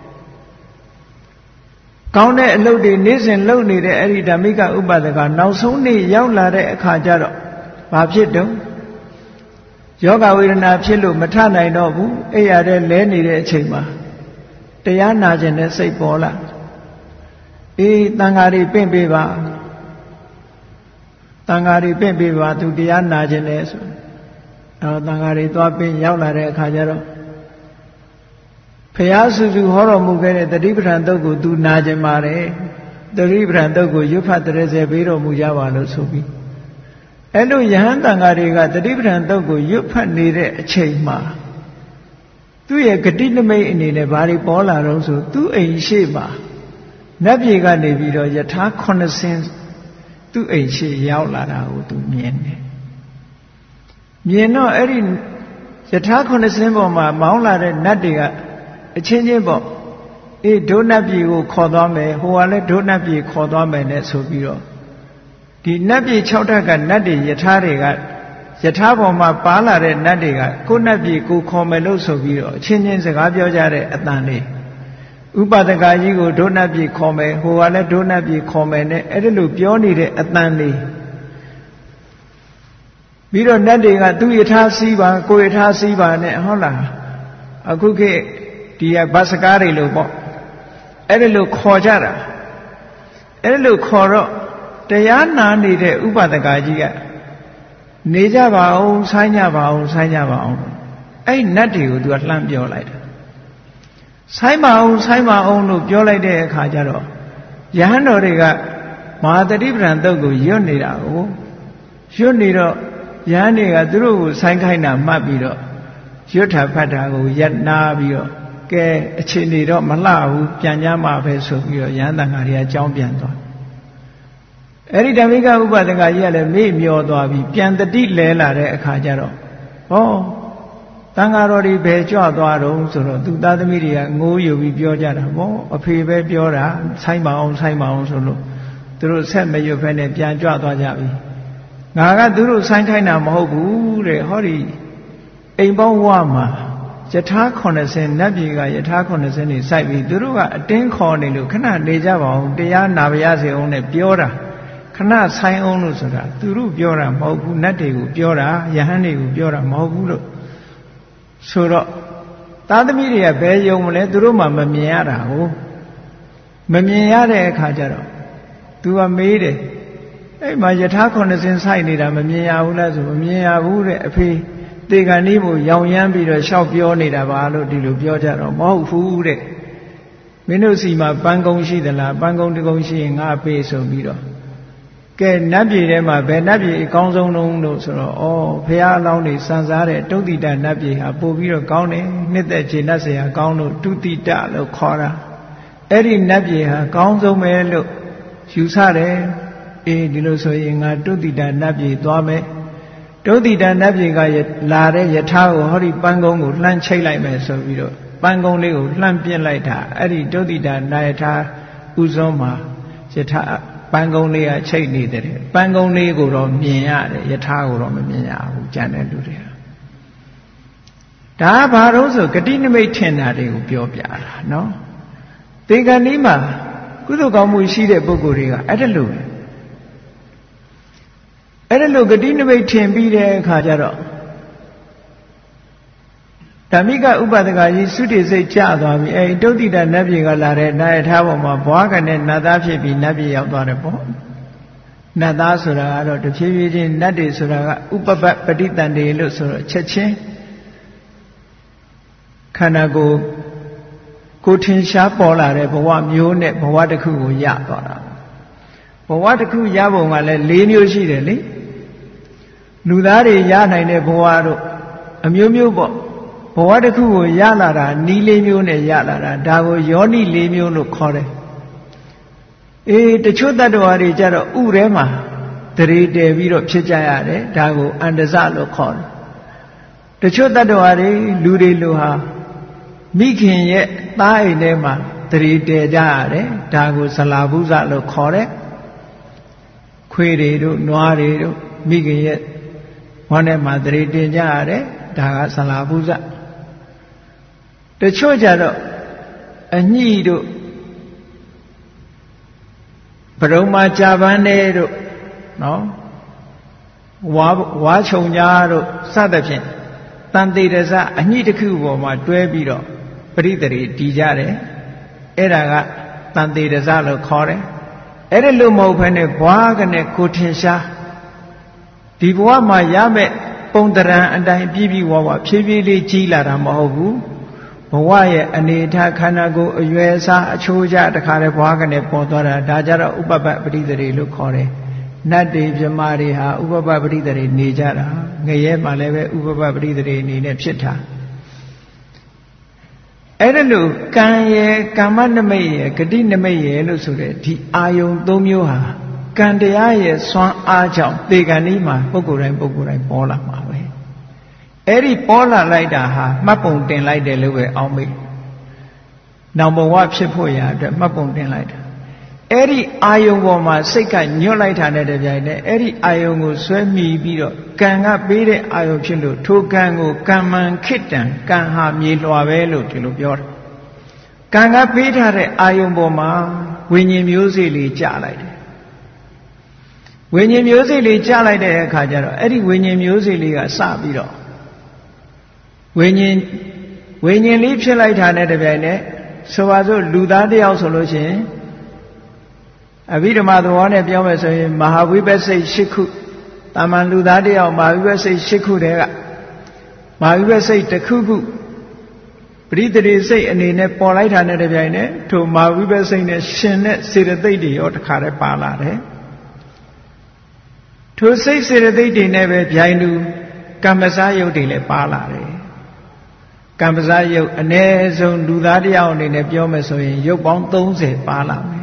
ကောင်းတဲ့အလုပ်တွေနေ့စဉ်လုပ်နေတဲ့အဲ့ဒီဓမ္မိကဥပဒကနောက်ဆုံးနေ့ရောက်လာတဲ့အခါကျတော့ဘာဖြစ်တုံးယောဂဝေဒနာဖြစ်လို့မထနိုင်တော့ဘူးအဲ့ရတဲ့လဲနေတဲ့အချိန်မှာတရားနာခြင်းနဲ့စိတ်ပေါ်လာအေးတန်ဃာတွေပင့်ပေးပါတန်ဃာတွေပင့်ပေးပါသူတရားနာခြင်းနဲ့ဆိုတော့တန်ဃာတွေသွားပင့်ရောက်လာတဲ့အခါကျတော့ဘုရားစုစုဟောတော်မူခဲ့တဲ့တတိပဌာန်တုတ်ကိုသူနာခြင်းပါတယ်တတိပဌာန်တုတ်ကိုရွတ်ဖတ်တရေစေပေးတော်မူကြပါလို့ဆိုပြီးအဲ့လိုယဟန်တန်ဃာတွေကတတိပဌာန်တုတ်ကိုရွတ်ဖတ်နေတဲ့အချိန်မှာသူ့ရဲ့ဂတိနမိတ်အနေနဲ့ဘာတွေပေါ်လာတော့ဆိုသူ့အိမ်ရှိမှာနတ်ပြည်ကနေပြီးတော့ယထာခုနှစ်ဆင်းသူ့အိမ်ရှိရောက်လာတာကိုသူမြင်တယ်မြင်တော့အဲ့ဒီယထာခုနှစ်ဆင်းပေါ်မှာမောင်းလာတဲ့နတ်တွေကအချင်းချင်းပေါ့အေးဒုနတ်ပြည်ကိုခေါ်သွားမယ်ဟိုကလည်းဒုနတ်ပြည်ခေါ်သွားမယ်နဲ့ဆိုပြီးတော့ဒီနတ်ပြည်၆ဓာတ်ကနတ်တွေယထာတွေကယထာပေါ်မှာပါလာတဲ့နတ်တွေကကိုနတ်ပြည်ကိုခေါ်မယ်လို့ဆိုပြီးတော့အချင်းချင်းစကားပြောကြတဲ့အတန်လေးဥပဒကာကြီးကိုဒုနတ်ပြည်ခေါ်မယ်ဟိုကလည်းဒုနတ်ပြည်ခေါ်မယ်နဲ့အဲ့ဒါလိုပြောနေတဲ့အတန်လေးပြီးတော့နတ်တွေကသူယထာစီးပါကိုယထာစီးပါနဲ့ဟုတ်လားအခုခေတ်ဒီကဘတ်စကားတွေလို့ပေါ့အဲ့ဒါလိုခေါ်ကြတာအဲ့ဒါလိုခေါ်တော့တရားနာနေတဲ့ဥပဒကာကြီးကနေကြပါအောင်ဆိုင်းကြပါအောင်ဆိုင်းကြပါအောင်အဲ့နတ်တွေကိုသူကလှမ်းပြောလိုက်တာဆိုင်းပါအောင်ဆိုင်းပါအောင်လို့ပြောလိုက်တဲ့အခါကျတော့ယဟန်တော်တွေကမဟာတတိပဌာန်တုတ်ကိုရွတ်နေတာကိုရွတ်နေတော့ယဟန်တွေကသူတို့ကိုဆိုင်းခိုင်းတာမှတ်ပြီးတော့ရွတ်တာဖတ်တာကိုရပ်နာပြီးတော့ကဲအချိန်နေတော့မလှဘူးပြန်ကြမှာပဲဆိုပြီးတော့ယဟန်တန်ဃာတွေကအကြောင်းပြန်သွားအဲ့ဒီဓမ္မိကဥပဒကကြီးကလည်းမေ့မျောသွားပြီးပြန်တတိလဲလာတဲ့အခါကျတော့ဟောတန်ဃာတော်တွေဘယ်ကြွသွားတော့ဆိုတော့သူသားသမီးတွေကငိုးယူပြီးပြောကြတာဗောအဖေပဲပြောတာဆိုင်းမအောင်ဆိုင်းမအောင်ဆိုလို့သူတို့ဆက်မရွတ်ဖဲနဲ့ပြန်ကြွသွားကြပြီငါကသူတို့ဆိုင်းခိုင်းတာမဟုတ်ဘူးတဲ့ဟောဒီအိမ်ပေါင်းဝမှာယထာခုနှစ်ဆင်းနတ်ပြည်ကယထာခုနှစ်ဆင်းနေစိုက်ပြီးသူတို့ကအတင်းခေါ်နေလို့ခဏနေကြပါအောင်တရားနာပါရစေအောင်နဲ့ပြောတာခဏဆိုင်အောင်လို့ဆိုတာသူတို့ပြောတာမဟုတ်ဘူးနတ်တွေကိုပြောတာယဟန်တွေကိုပြောတာမဟုတ်ဘူးလို့ဆိုတော့သားသမီးတွေကဘယ်ယုံမလဲသူတို့မှမမြင်ရတာကိုမမြင်ရတဲ့အခါကျတော့သူကမေးတယ်အဲ့မှာယထာခုနှစ်ဆင်းဆိုင်နေတာမမြင်ရဘူးလားဆိုမမြင်ရဘူးတဲ့အဖေတေကန်ဤကိုရောင်ရမ်းပြီးတော့ရှောက်ပြောနေတာပါလို့ဒီလိုပြောကြတော့မဟုတ်ဘူးတဲ့မင်းတို့စီမှာပန်းကုန်းရှိသလားပန်းကုန်းတကုန်းရှိရင်ငါပေးဆိုပြီးတော့ကဲနတ်ပြည်ထဲမှာဘယ်နတ်ပြည်အကောင်းဆုံးလုံးလို့ဆိုတော့ဩဘုရားအလောင်းတွေစံစားတဲ့တုတ်တိတနတ်ပြည်ဟာပို့ပြီးတော့ကောင်းတယ်နှစ်သက်ခြေနတ်ဆရာကောင်းလို့တုတိတလို့ခေါ်တာအဲ့ဒီနတ်ပြည်ဟာကောင်းဆုံးပဲလို့ယူဆတယ်အေးဒီလိုဆိုရင်ငါတုတိတနတ်ပြည်သွားမယ်တုတိတနတ်ပြည်ကလာတဲ့ယထာကိုဟောဒီပန်းကုန်းကိုလှမ်းချိတ်လိုက်မယ်ဆိုပြီးတော့ပန်းကုန်းလေးကိုလှမ်းပြစ်လိုက်တာအဲ့ဒီတုတိတနာယထာဥစွန်းမှာယထာပန်းကုန်းလေးကချိတ်နေတယ်ပန်းကုန်းလေးကိုတော့မြင်ရတယ်ယထာကိုတော့မမြင်ရဘူးကြံတဲ့လူတွေကဒါကဘာလို့ဆိုဂတိနမိတ်ထင်တာတွေကိုပြောပြတာနော်တေဂဏီမှာကုသိုလ်ကောင်းမှုရှိတဲ့ပုဂ္ဂိုလ်တွေကအဲ့ဒါလို့အဲ့ဒါလို့ဂတိနမိတ်ထင်ပြီးတဲ့အခါကျတော့ဓမ္မိကဥပဒကကြီးသုတိစိတ်ကျသွားပြီအဲ့တုတ်တိတနတ်ပြည်ကလာတဲ့နာယထာပေါ်မှာဘွားကနဲ့နတ်သားဖြစ်ပြီးနတ်ပြည်ရောက်သွားတယ်ပေါ့နတ်သားဆိုတာကတော့တဖြည်းဖြည်းချင်းနတ်တွေဆိုတာကဥပပတ်ပဋိတန်တေလို့ဆိုတော့ချက်ချင်းခန္ဓာကိုယ်ကိုထင်ရှားပေါ်လာတဲ့ဘဝမျိုးနဲ့ဘဝတစ်ခုကိုရသွားတာဘဝတစ်ခုရပုံကလည်း၄မျိုးရှိတယ်လေလူသားတွေရနိုင်တဲ့ဘဝတို့အမျိုးမျိုးပေါ့ဘဝတစ်ခုကိုရလာတာနီးလေးမျိုးနဲ့ရလာတာဒါကိုယောနိလေးမျိုးလို့ခေါ်တယ်အေးတချို့တ attva တွေကြတော့ဥထဲမှာတရေတည်ပြီးတော့ဖြစ်ကြရတယ်ဒါကိုအန္တဇလို့ခေါ်တယ်တချို့တ attva တွေလူတွေလိုဟာမိခင်ရဲ့သားအိမ်ထဲမှာတရေတည်ကြရတယ်ဒါကိုဇလာဘုဇလို့ခေါ်တယ်ခွေးတွေတို့နွားတွေတို့မိခင်ရဲ့ဝမ်းထဲမှာတရေတင်ကြရတယ်ဒါကဇလာဘုဇတချို့ကြတော့အညှိတို့ဗရုံမာကြာပန်းတဲ့တို့နော်ဝါဝါချုံညာတို့စသဖြင့်တန်တေရစအညှိတစ်ခုပေါ်မှာတွဲပြီးတော့ပရိသေတည်ကြတယ်အဲ့ဒါကတန်တေရစလို့ခေါ်တယ်အဲ့ဒါလို့မဟုတ်ဘဲနဲ့ဘွားကနဲ့ကိုထင်ရှားဒီဘဝမှာရမဲ့ပုံတရံအတိုင်းပြည့်ပြည့်ဝဝဖြည်းဖြည်းလေးကြီးလာတာမဟုတ်ဘူးဘဝရဲ့အနေထားခန္ဓာကိုယ်အရွယ်အစားအချိုးကျတခါတည်းဘွားကနဲ့ပေါ်သွားတာဒါကြတော့ဥပပပရိသေလို့ခေါ်တယ်နတ်တွေမြမာတွေဟာဥပပပရိသေနေကြတာငရဲမှလည်းပဲဥပပပရိသေအနေနဲ့ဖြစ်တာအဲ့ဒါလို့ကံရယ်ကမ္မနမိတ်ရယ်ဂတိနမိတ်ရယ်လို့ဆိုတဲ့ဒီအာယုံသုံးမျိုးဟာကံတရားရဲ့စွမ်းအားကြောင့်သေကံဤမှာပုဂ္ဂိုလ်တိုင်းပုဂ္ဂိုလ်တိုင်းပေါ်လာမှာပဲအဲ့ဒီပေါ်လာလိုက်တာဟာမှတ်ပုံတင်လိုက်တယ်လို့ပဲအောင်းမိနောင်ဘဝဖြစ်ဖို့ရာအတွက်မှတ်ပုံတင်လိုက်တာအဲ့ဒီအာယုံပေါ်မှာစိတ်ကညွတ်လိုက်တာနဲ့တပြိုင်တည်းအဲ့ဒီအာယုံကိုဆွဲမိပြီးတော့ကံကပေးတဲ့အာယုံဖြစ်လို့ထိုကံကိုကံမှန်ခိတ္တံကံဟာမြေလွှာပဲလို့ဒီလိုပြောတာကံကပေးထားတဲ့အာယုံပေါ်မှာဝိညာဉ်မျိုးစေ့လေးကြာလိုက်တယ်ဝိညာဉ်မျိုးစေ့လေးကြာလိုက်တဲ့အခါကျတော့အဲ့ဒီဝိညာဉ်မျိုးစေ့လေးကစပြီးတော့ဝိညာဉ်ဝိညာဉ်လေးဖြစ်လိုက်တာနဲ့တပြိုင်တည်းဆိုပါစို့လူသားတစ်ယောက်ဆိုလို့ရှိရင်အဘိဓမ္မာသဘောနဲ့ပြောမယ်ဆိုရင်မဟာဝိပဿိတ်၈ခုတာမန်လူသားတစ်ယောက်မဟာဝိပဿိတ်၈ခုတည်းကမဟာဝိပဿိတ်တစ်ခုခုပရိသေစိတ်အနေနဲ့ပေါ်လိုက်တာနဲ့တပြိုင်တည်းထိုမဟာဝိပဿိတ်နဲ့ရှင်တဲ့စေတသိက်တွေရောတခါတည်းပါလာတယ်ထိုစိတ်စေတသိက်တွေနဲ့ပဲဗျိုင်လူကမ္မစာယုတ်တွေလည်းပါလာတယ်ကမ္မစာယုတ်အ ਨੇ ဆုံးလူသားတစ်ယောက်အနေနဲ့ပြောမယ်ဆိုရင်ယုတ်ပေါင်း၃၀ပါလာမယ်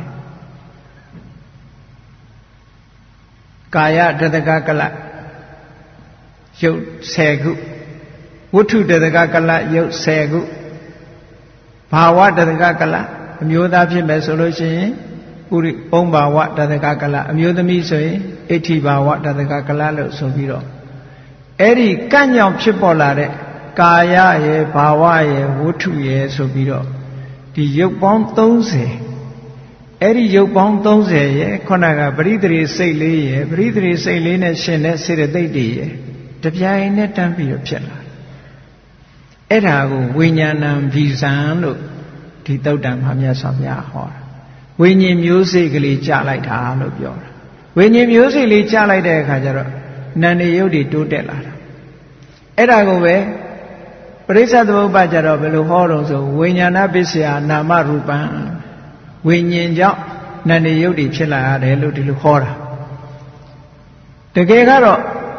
ကာယတတကကလယုတ်၁၀ခုဝတ္ထုတတကကလယုတ်၁၀ခုဘာဝတတကကလအမျိုးသားဖြစ်မယ်ဆိုလို့ရှိရင်ပုရိပုံဘာဝတတကကလအမျိုးသမီးဆိုရင်အဋ္ဌိဘာဝတတကကလလို့ဆိုပြီးတော့အဲ့ဒီကန့်ကြောင့်ဖြစ်ပေါ်လာတဲ့ကာယရဲ့ဘာဝရဲ့ဝတ္ထုရဲ့ဆိုပြီးတော့ဒီယုတ်ပေါင်း၃၀အဲ့ဒီယုတ်ပေါင်း၃၀ရဲ့ခုနကပရိသေစိတ်လေးရဲ့ပရိသေစိတ်လေးနဲ့ရှင်တဲ့စေတသိက်တွေရဲ့တပြိုင်နဲ့တန်းပြီးတော့ဖြစ်လာအဲ့ဒါကိုဝိညာဏံဗီဇံလို့ဒီသုတ်တံမှာမြတ်စွာဘုရားဟောတာဝိညာဉ်မျိုးစေ့ကလေးကြားလိုက်တာလို့ပြောတာဝိညာဉ်မျိုးစေ့လေးကြားလိုက်တဲ့အခါကျတော့နန္ဒီယုတ်တွေတိုးတက်လာတာအဲ့ဒါကိုပဲပရိစ္ဆသမုပ္ပါကြတော့ဘယ်လိုဟောတော့ဆိုဝိညာဏပစ္စယနာမရူပံဝိညာဉ်ကြောင့်နန္ဒီယုတ်တွေဖြစ်လာရတယ်လို့ဒီလိုဟောတာတကယ်ကတော့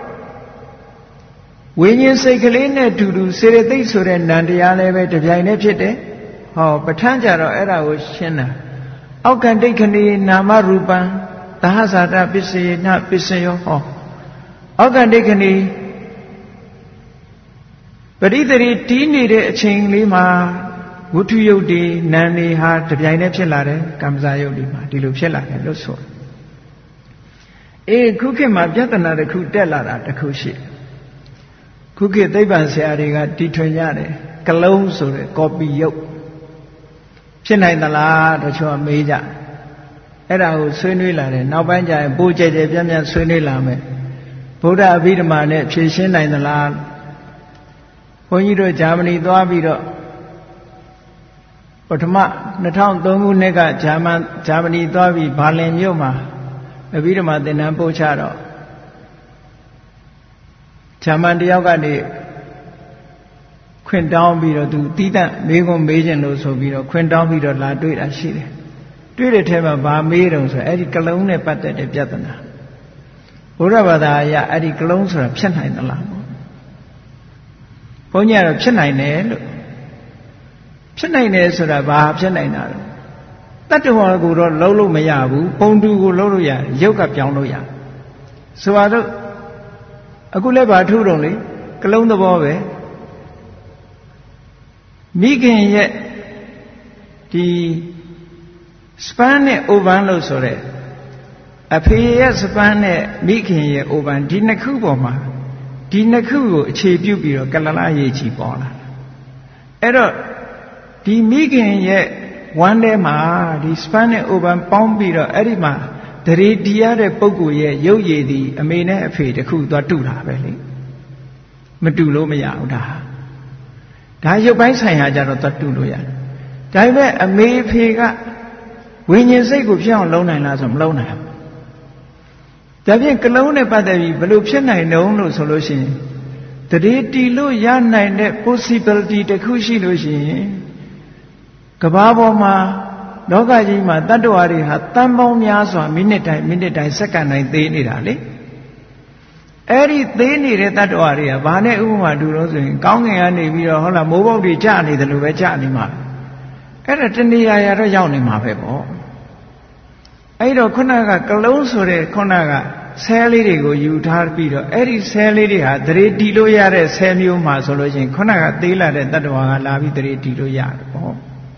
ဝိညာဉ်စိတ်ကလေးနဲ့တူတူစေရသိက်ဆိုတဲ့နန္တရားလည်းပဲတပြိုင်တည်းဖြစ်တယ်ဟောပဋ္ဌာန်းကြတော့အဲ့ဒါကိုရှင်းတာအောက်ကတိတ်ခဏီနာမရူပံသဟဇာတပစ္စယေနပစ္စယောဟောအောက်ကတိတ်ခဏီပရိသေရီတီးနေတဲ့အချိန်လေးမှာဝတ္ထုယုတ်တွေနာနေဟာတပြိုင်တည်းဖြစ်လာတယ်ကမ္မဇာယုတ်တွေမှာဒီလိုဖြစ်လာတယ်လို့ဆိုအေးခုခေတ်မှာပြဿနာတစ်ခုတက်လာတာတစ်ခုရှိခုခေတ်သိပ္ပံဆရာတွေကတီထွင်ကြတယ်ကလုံးဆိုတဲ့ကော်ပီယုတ်ဖြစ်နိုင်သလားတချို့ကမေးကြအဲ့ဒါကိုဆွေးနွေးလာတယ်နောက်ပိုင်းကျရင်ပိုးကြဲကြဲပြန့်ပြန့်ဆွေးနွေးလာမယ်ဗုဒ္ဓအဘိဓမ္မာနဲ့ဖြေရှင်းနိုင်သလားဘုန်းကြီးတို့ဂျာမနီသွားပြီးတော့ပထမ၂၀၀၃ခုနှစ်ကဂျာမန်ဂျာမနီသွားပြီးဘာလင်မြို့မှာအဘိဓမ္မာသင်တန်းပို့ချတော့ဂျာမန်တယောက်ကနေခွင့်တောင်းပြီးတော့သူတီးတန့်မေးခွန်းမေးခြင်းလို့ဆိုပြီးတော့ခွင့်တောင်းပြီးတော့လာတွေ့တာရှိတယ်တွေ့တဲ့ထဲမှာဗာမေးတုံဆိုအဲ့ဒီကလုံးနဲ့ပတ်သက်တဲ့ပြဿနာဘုရားဘာသာအရအဲ့ဒီကလုံးဆိုတာဖြစ်နိုင်သလားဘုန်းကြီးကတော့ဖြစ်နိုင်တယ်လို့ဖြစ်နိုင်တယ်ဆိုတာဘာဖြစ်နိုင်တာလဲတတ္တဝါကိုတော့လုံးလို့မရဘူးပုံတူကိုလုံးလို့ရတယ်ရုပ်ကပြောင်းလို့ရဆိုပါတော့အခုလည်းဘာထုတော့လေကလုံးသဘောပဲမိခင်ရဲ့ဒီစပန်းနဲ့အိုဗန်လို့ဆိုတဲ့အဖေရဲ့စပန်းနဲ့မိခင်ရဲ့အိုဗန်ဒီနှစ်ခုပေါ်မှာဒီနှစ်ခုကိုအခြေပြုပြီးတော့ကလလရေးချီပေါ်လာအဲ့တော့ဒီမိခင်ရဲ့ဝမ်းထဲမှာဒီစပန်းနဲ့အိုဗန်ပေါင်းပြီးတော့အဲ့ဒီမှာတရေတီးရတဲ့ပုဂ္ဂိုလ်ရဲ့ရုပ်ရည်သည်အမေနဲ့အဖေတခုသွားတူတာပဲလေမတူလို့မရဘူးဒါဒါရုပ်ပိုင်းဆိုင်ရာကြတော့တူလို့ရတယ်ဒါပေမဲ့အမေဖေကဝိညာဉ်စိတ်ကိုဖြစ်အောင်လုံးနိုင်လားဆိုမလုံးနိုင်ဘူးဒါဖြင့်ကလုံးနဲ့ပတ်သက်ပြီးဘယ်လိုဖြစ်နိုင်တုံးလို့ဆိုလို့ရှိရင်တရေတီလို့ရနိုင်တဲ့ possibility တစ်ခုရှိလို့ရှိရင်ကဘာပေါ်မှာလောကကြီးမှာတတ္တဝါတွေဟာတန်ပေါင်းများစွာမိနစ်တိုင်းမိနစ်တိုင်းစက္ကန့်တိုင်းသေးနေတာလေအဲ့ဒီသေးနေတဲ့တတ္တဝါတွေကဘာနဲ့ဥပမာတူလို့ဆိုရင်ကောင်းကင်ကနေပြီးတော့ဟုတ်လားမိုးပေါက်တွေကျနေတယ်လို့ပဲကျနေမှာအဲ့ဒါတဏှာရတော့ရောက်နေမှာပဲပေါ့အဲ့တော့ခုနကကလုံးဆိုတဲ့ခုနကဆဲလေးတွေကိုယူထားပြီးတော့အဲ့ဒီဆဲလေးတွေဟာတရေတီလို့ရတဲ့ဆဲမျိုးမှာဆိုလို့ရှိရင်ခုနကသေးလာတဲ့တတ္တဝါကလာပြီးတရေတီလို့ရတယ်ပေါ့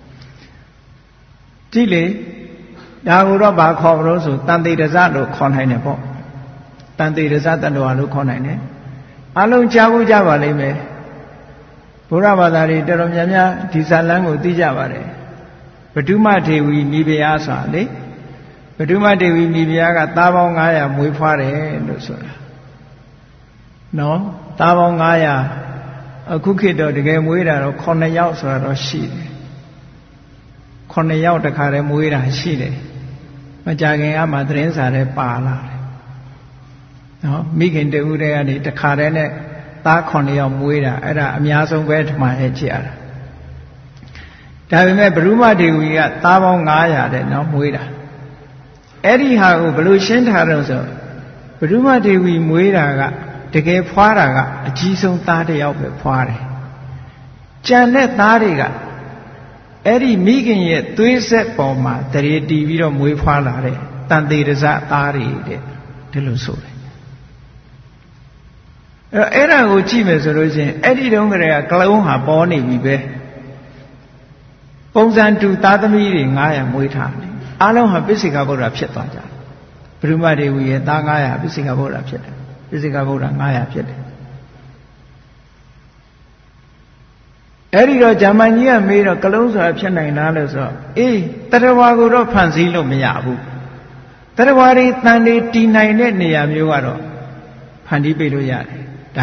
ကြည့်လေဒါကိုတော့ဘာခေါ်မလို့ဆိုတန်တေတဇလို့ခေါ်နိုင်တယ်ပေါ့တန်တေတဇတတ္တဝါလို့ခေါ်နိုင်တယ်အလုံးကြားဖို့ကြပါလိမ့်မယ်ဘုရားဘာသာတွေတော်တော်များများဒီဇာလန်းကိုသိကြပါတယ်ပဒုမထေဝီမိဖုရားဆိုတာလေပဒုမထေဝီမိဖုရားကသားပေါင်းငါးရာမွေးဖွားတယ်လို့ဆိုတာနော်သားပေါင်းငါးရာအခုခေတ်တော့တကယ်မွေးတာတော့ခုနှစ်ယောက်ဆိုတာတော့ရှိတယ်ခုနှစ်ယောက်တခါတည်းမွေးတာရှိတယ်မကြခင်ကမှသတင်းစာထဲပါလာတယ်နော်မိခင်တူတဲ့ကနေတခါတည်းနဲ့သားခုနှစ်ယောက်မွေးတာအဲ့ဒါအများဆုံးပဲထမရဲ့ကြည့်ရတာဒါပေမဲ့ဘုရုမဒေဝီကသားပေါင်းငါးရာတဲ့နော်မွေးတာအဲ့ဒီဟာကိုဘယ်လိုရှင်းထားတော့ဆိုဘုရုမဒေဝီမွေးတာကတကယ်ဖွားတာကအကြီးဆုံးသားတစ်ယောက်ပဲဖွားတယ်ကြံတဲ့သားတွေကအဲ့ဒီမိခင်ရဲ့သွေးဆက်ပေါ်မှာတရေတီပြီးတော့မွေးဖွားလာတဲ့တန်တေရဇသားတွေတဲ့ဒီလိုဆိုတယ်အဲ့တော့အဲ့ဒါကိုကြည့်မယ်ဆိုလို့ချင်းအဲ့ဒီတုန်းကတည်းကကလုံးဟာပေါ်နေပြီပဲပုံစံတူသားသမီးတွေငါးရာမွေးထားတယ်အားလုံးဟာပိစိကဗုဒ္ဓဖြစ်သွားကြတယ်ဘုရုမဒေဝီရဲ့သားငါးရာပိစိကဗုဒ္ဓဖြစ်တယ်ပိစိကဗုဒ္ဓငါးရာဖြစ်တယ်အဲ့ဒီတော့ဂျာမန်ကြီးကမေးတော့ကလုံးဆိုတာဖြစ်နိုင်လားလို့ဆိုတော့အေးတရဝါကိုတော့ဖန်ဆင်းလို့မရဘူးတရဝါတွေတန်တွေတည်နိုင်တဲ့နေရာမျိုးကတော့ဖန်တီးပေးလို့ရတယ်ဒါ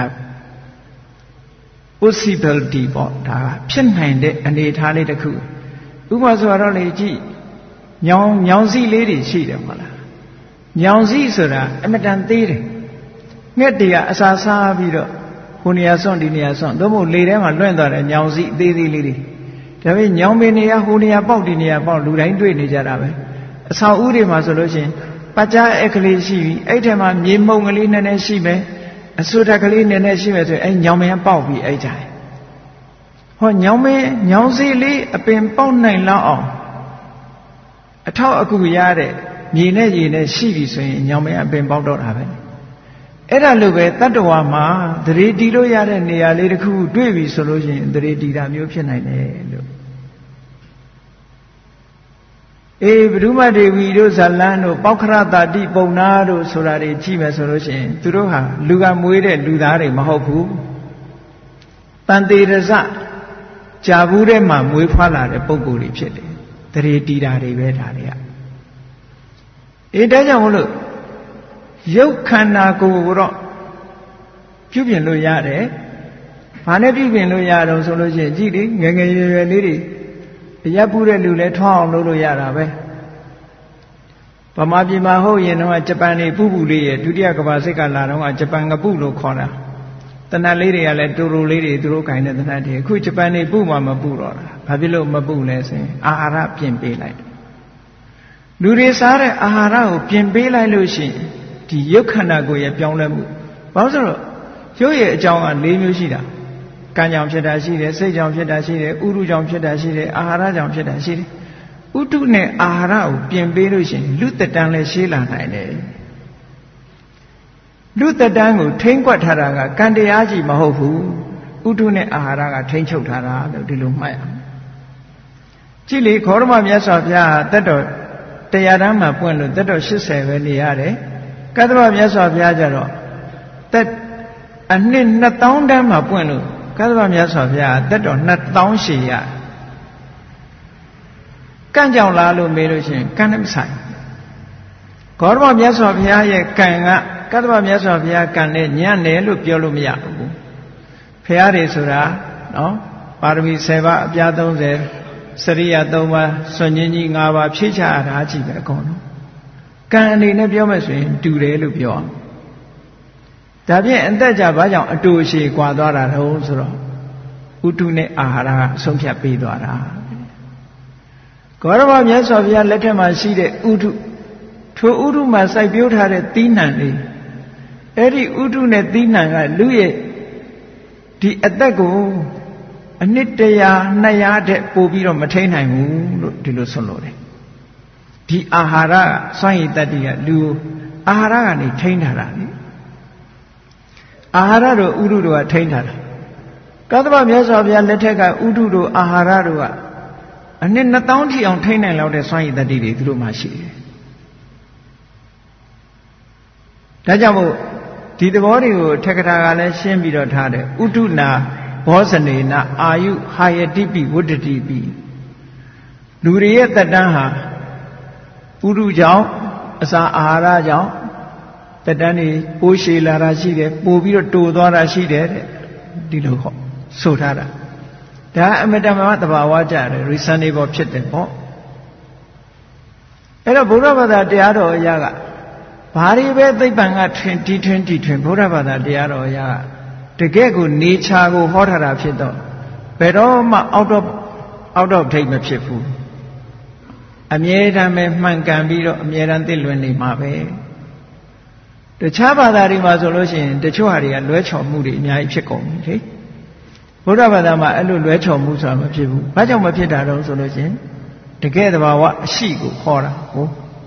possibility ပေါ့ဒါကဖြစ်နိုင်တဲ့အနေအထားလေးတစ်ခုဥပမာဆိုတော့လေကြည့်ညောင်ညောင်စီလေးတွေရှိတယ်မဟုတ်လားညောင်စီဆိုတာအမတန်သေးတယ်ငှက်တွေကအစာစားပြီးတော့ဟိုနေရာဆွန့်ဒီနေရာဆွန့်သို့မဟုတ်လေထဲမှာလွင့်သွားတဲ့ညောင်စီအသေးသေးလေးတွေဒါပေမဲ့ညောင်ပင်တွေကဟိုနေရာပေါက်ဒီနေရာပေါက်လူတိုင်းတွေ့နေကြတာပဲအဆောင်ဥတွေမှာဆိုလို့ရှိရင်ပတ်ကြားအခလေးရှိပြီးအဲ့ထဲမှာမြေမှုန်ကလေးနည်းနည်းရှိမယ်အဆူဓာတ်ကလေးနည်းနည်းရှိမယ်ဆိုရင်အဲ့ညောင်ပင်ပေါက်ပြီးအဲ့ကြတယ်ဟောညောင်ပင်ညောင်စီလေးအပင်ပေါက်နိုင်လောက်အောင်အထောက်အကူရတဲ့မြေနဲ့ရေနဲ့ရှိပြီဆိုရင်ညောင်ပင်အပင်ပေါက်တော့တာပဲအဲ့ဒါလိုပဲတတ္တဝါမှာသတိတည်လို့ရတဲ့နေရာလေးတစ်ခုတွေ့ပြီဆိုလို့ရှိရင်သတိတည်တာမျိုးဖြစ်နိုင်တယ်လို့အေးဘုရုမဒေဝီတို့ဇလန်းတို့ပေါခရတာတိပုံနာတို့ဆိုတာတွေကြည့်မယ်ဆိုလို့ရှိရင်သူတို့ဟာလူကမွေးတဲ့လူသားတွေမဟုတ်ဘူးတန်တေရဇကြာဘူးထဲမှာမွေးဖွားလာတဲ့ပုဂ္ဂိုလ်တွေဖြစ်တယ်သတိတည်တာတွေပဲဒါတွေကအေးဒါကြောင့်မလို့ရုပ်ခန္ဓာကိုယ်ကိုတော့ပြုပြင်လို့ရတယ်။ဘာနဲ့ပြုပြင်လို့ရတော့ဆိုလို့ရှိရင်ကြည့်လေငယ်ငယ်ရွယ်ရွယ်လေးတွေအရက်ပူတဲ့လူလည်းထွားအောင်လုပ်လို့ရတာပဲ။ဗမာပြည်မှာဟုတ်ရင်တော့ဂျပန်နေပူပူလေးရဲ့ဒုတိယကမ္ဘာစစ်ကလာတော့ကဂျပန်ငပုလို့ခေါ်တာ။တနတ်လေးတွေကလည်းတူတူလေးတွေသူတို့ခိုင်တဲ့တနတ်တွေအခုဂျပန်နေပူမှမပူတော့တာ။ဘာဖြစ်လို့မပူလဲဆိုရင်အာဟာရပြင်ပေးလိုက်။လူတွေစားတဲ့အာဟာရကိုပြင်ပေးလိုက်လို့ရှိရင်ဒီရုပ်ခန္ဓာကိုယ်ရဲ့ပြောင်းလဲမှုဘာလို့ဆိုတော့ရုပ်ရဲ့အကြောင်းက၄မျိုးရှိတာကံကြောင့်ဖြစ်တာရှိတယ်စိတ်ကြောင့်ဖြစ်တာရှိတယ်ဥရုကြောင့်ဖြစ်တာရှိတယ်အာဟာရကြောင့်ဖြစ်တာရှိတယ်ဥတုနဲ့အာဟာရကိုပြင်ပေးလို့ရှိရင်လူတတန်းလည်းရှေးလာနိုင်တယ်လူတတန်းကိုထိမ့်ကွက်ထားတာကကံတရားကြီးမဟုတ်ဘူးဥတုနဲ့အာဟာရကထိမ့်ချုပ်ထားတာလို့ဒီလိုမှတ်ရအောင်ကြည့်လေခောရမမြတ်စွာဘုရားဟာတတ်တော်တရားတန်းမှာပွင့်လို့တတ်တော်၈၀ပဲနေရတယ်ကတ္တဗမြတ်စွာဘုရားကြတော့တက်အနှစ်နှစ်သောင်းတန်းမှာပွင့်လို့ကတ္တဗမြတ်စွာဘုရားတက်တော့နှစ်သောင်းရှည်ရကံကြောင့်လားလို့မေးလို့ရှိရင်ကံနဲ့မဆိုင်ဂေါတမမြတ်စွာဘုရားရဲ့ကံကကတ္တဗမြတ်စွာဘုရားကံနဲ့ညံ့တယ်လို့ပြောလို့မရဘူးဘုရားတွေဆိုတာနော်ပါရမီဆယ်ပါးအပြားသုံးဆယ်စရိယသုံးပါးစွန့်ညင်းကြီး၅ပါးဖြည့်ချရတာကြည့်ပဲအကုန်လုံးကံအနေနဲ့ပြောမယ်ဆိုရင်တူတယ်လို့ပြောအောင်ဒါဖြင့်အသက်ကြဘာကြောင့်အတူအရှိကွာသွားတာတုံးဆိုတော့ဥတုနဲ့အာဟာရကအဆုံးဖြတ်ပေးသွားတာဂေါရမမြတ်စွာဘုရားလက်ထက်မှာရှိတဲ့ဥတုထိုဥတုမှာစိုက်ပျိုးထားတဲ့သီးနှံလေးအဲ့ဒီဥတုနဲ့သီးနှံကလူရဲ့ဒီအသက်ကိုအနှစ်တရာနှစ်ရာတဲ့ပို့ပြီးတော့မထိန်နိုင်ဘူးလို့ဒီလိုဆိုလို့တယ်ဒီအာဟာရစွမ်းရည်တတ္တိကလူအာဟာရကနေထိန်းထားတာလေအာဟာရတို့ဥတုတို့ကထိန်းထားတာကသဗ္ဗမြတ်စွာဘုရားလက်ထက်ကဥတုတို့အာဟာရတို့ကအနှစ်နှစ်သောင်းထိအောင်ထိန်းနိုင်လောက်တဲ့စွမ်းရည်တတ္တိတွေသူတို့မှရှိတယ်ဒါကြောင့်မို့ဒီသဘောတွေကိုထက္ကထာကလည်းရှင်းပြီးတော့ထားတယ်ဥတုနာဘောဇနေနာအာယုဟာယတိပိဝတ္တတိပိလူတွေရဲ့တတ္တန်းဟာဥတုကြောင့်အစာအာဟာရကြောင့်တတ္တန်းတွေပိုးရှည်လာတာရှိတယ်ပို့ပြီးတော့တိုးသွားတာရှိတယ်တဲ့ဒီလိုဟောဆိုထားတာဒါအမတ္တမသဘာဝကြတယ် reasonable ဖြစ်တယ်ပေါ့အဲ့တော့ဘုရားဘာသာတရားတော်အရာကဘာတွေပဲသိပ္ပံကထွင်တီထွင်တီထွင်ဘုရားဘာသာတရားတော်အရာတကယ့်ကိုနေချာကိုဟောထားတာဖြစ်တော့ဘယ်တော့မှအောက်တော့အောက်တော့ထိတ်မဖြစ်ဘူးအမြဲတမ်းပဲမှန်ကန်ပြီးတော့အမြဲတမ်းသိလွင်နေမှာပဲတခြားဘာသာတွေမှာဆိုလို့ရှိရင်တချို့ဟာတွေကလွဲချော်မှုတွေအများကြီးဖြစ်ကုန်ပြီလေဘုရားဘာသာမှာအဲ့လိုလွဲချော်မှုဆိုတာမဖြစ်ဘူးဘာကြောင့်မဖြစ်တာတော့ဆိုလို့ရှိရင်တကယ်တဘာဝအရှိကိုဟောတာဟုတ်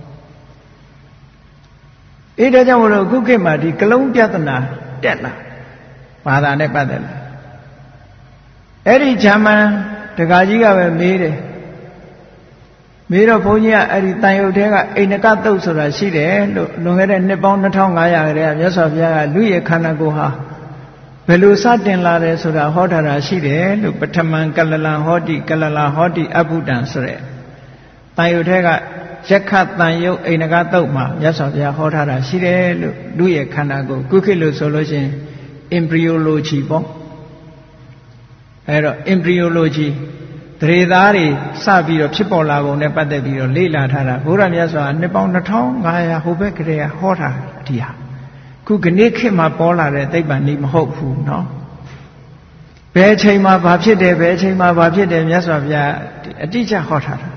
အဲ့ဒါကြောင့်မလို့အခုခေတ်မှာဒီကလုံးပြဿနာတက်လာဘာသာနဲ့ပတ်သက်လာအဲ့ဒီဂျာမန်တက္ကကြီးကပဲမေးတယ်မေးတော့ဘုန်းကြီးကအဲ့ဒီတန်ရုပ်ထဲကအိန္ဒကသုတ်ဆိုတာရှိတယ်လို့လွန်ခဲ့တဲ့နှစ်ပေါင်းနှစ်ထောင်ငါးရာကတည်းကမြတ်စွာဘုရားကလူရဲ့ခန္ဓာကိုယ်ဟာဘယ်လိုစတင်လာတယ်ဆိုတာဟောထားတာရှိတယ်လို့ပထမံကလလံဟောတိကလလာဟောတိအဘုဒ္ဒံဆိုတဲ့တန်ရုပ်ထဲကယက္ခတန်ယုတ်အိန္ဒကသုတ်မှာမြတ်စွာဘုရားဟောထားတာရှိတယ်လို့လူရဲ့ခန္ဓာကိုယ်ခုခေတ်လို့ဆိုလို့ရှိရင် embryology ပေါ့အဲ့တော့ embryology တရေသားတွေစပြီးတော့ဖြစ်ပေါ်လာပုံနဲ့ပတ်သက်ပြီးတော့လေ့လာထားတာဘုရားမြတ်စွာနှစ်ပေါင်းနှစ်ထောင်ငါးရာဟိုဘက်ကလေးကဟောတာဒီဟာခုကနေ့ခေတ်မှာပေါ်လာတဲ့သိပ္ပံနည်းမဟုတ်ဘူးเนาะဘယ်အချိန်မှာဘာဖြစ်တယ်ဘယ်အချိန်မှာဘာဖြစ်တယ်မြတ်စွာဘုရားအတိအကျဟောထားတာ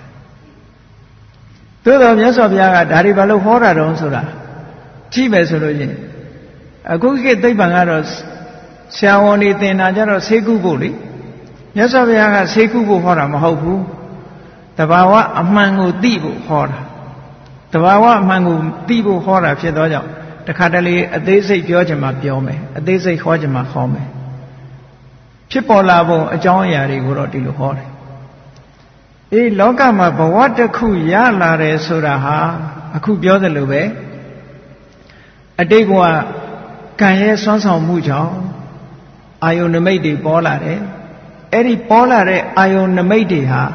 သို့တော်မြတ်စွာဘုရားကဒါတွေဘာလို့ဟောတာတုံးဆိုတာကြည့်မယ်ဆိုလို့ချင်းအခုခေတ်သိပ္ပံကတော့ဆရာဝန်တွေသင်တာကြတော့ဆေးကုဖို့လေမြတ်စွာဘုရားကဆေးကုဖို့ဟောတာမဟုတ်ဘူးတဘာဝအမှန်ကိုသိဖို့ဟောတာတဘာဝအမှန်ကိုသိဖို့ဟောတာဖြစ်သောကြောင့်တခါတလေအသေးစိတ်ပြောချင်မှပြောမယ်အသေးစိတ်ဟောချင်မှဟောမယ်ဖြစ်ပေါ်လာပုံအကြောင်းအရာတွေကိုတော့ဒီလိုဟောတယ်အေးလောကမှာဘဝတစ်ခုရလာတယ်ဆိုတာဟာအခုပြောသလိုပဲအတိတ်ဘဝကံရဲ့ဆွမ်းဆောင်မှုကြောင့်အာယုန်နမိတ်တွေပေါ်လာတယ်အဲ့ဒီပေါ်လာတဲ့အာယုန်နမိတ်တွေဟာ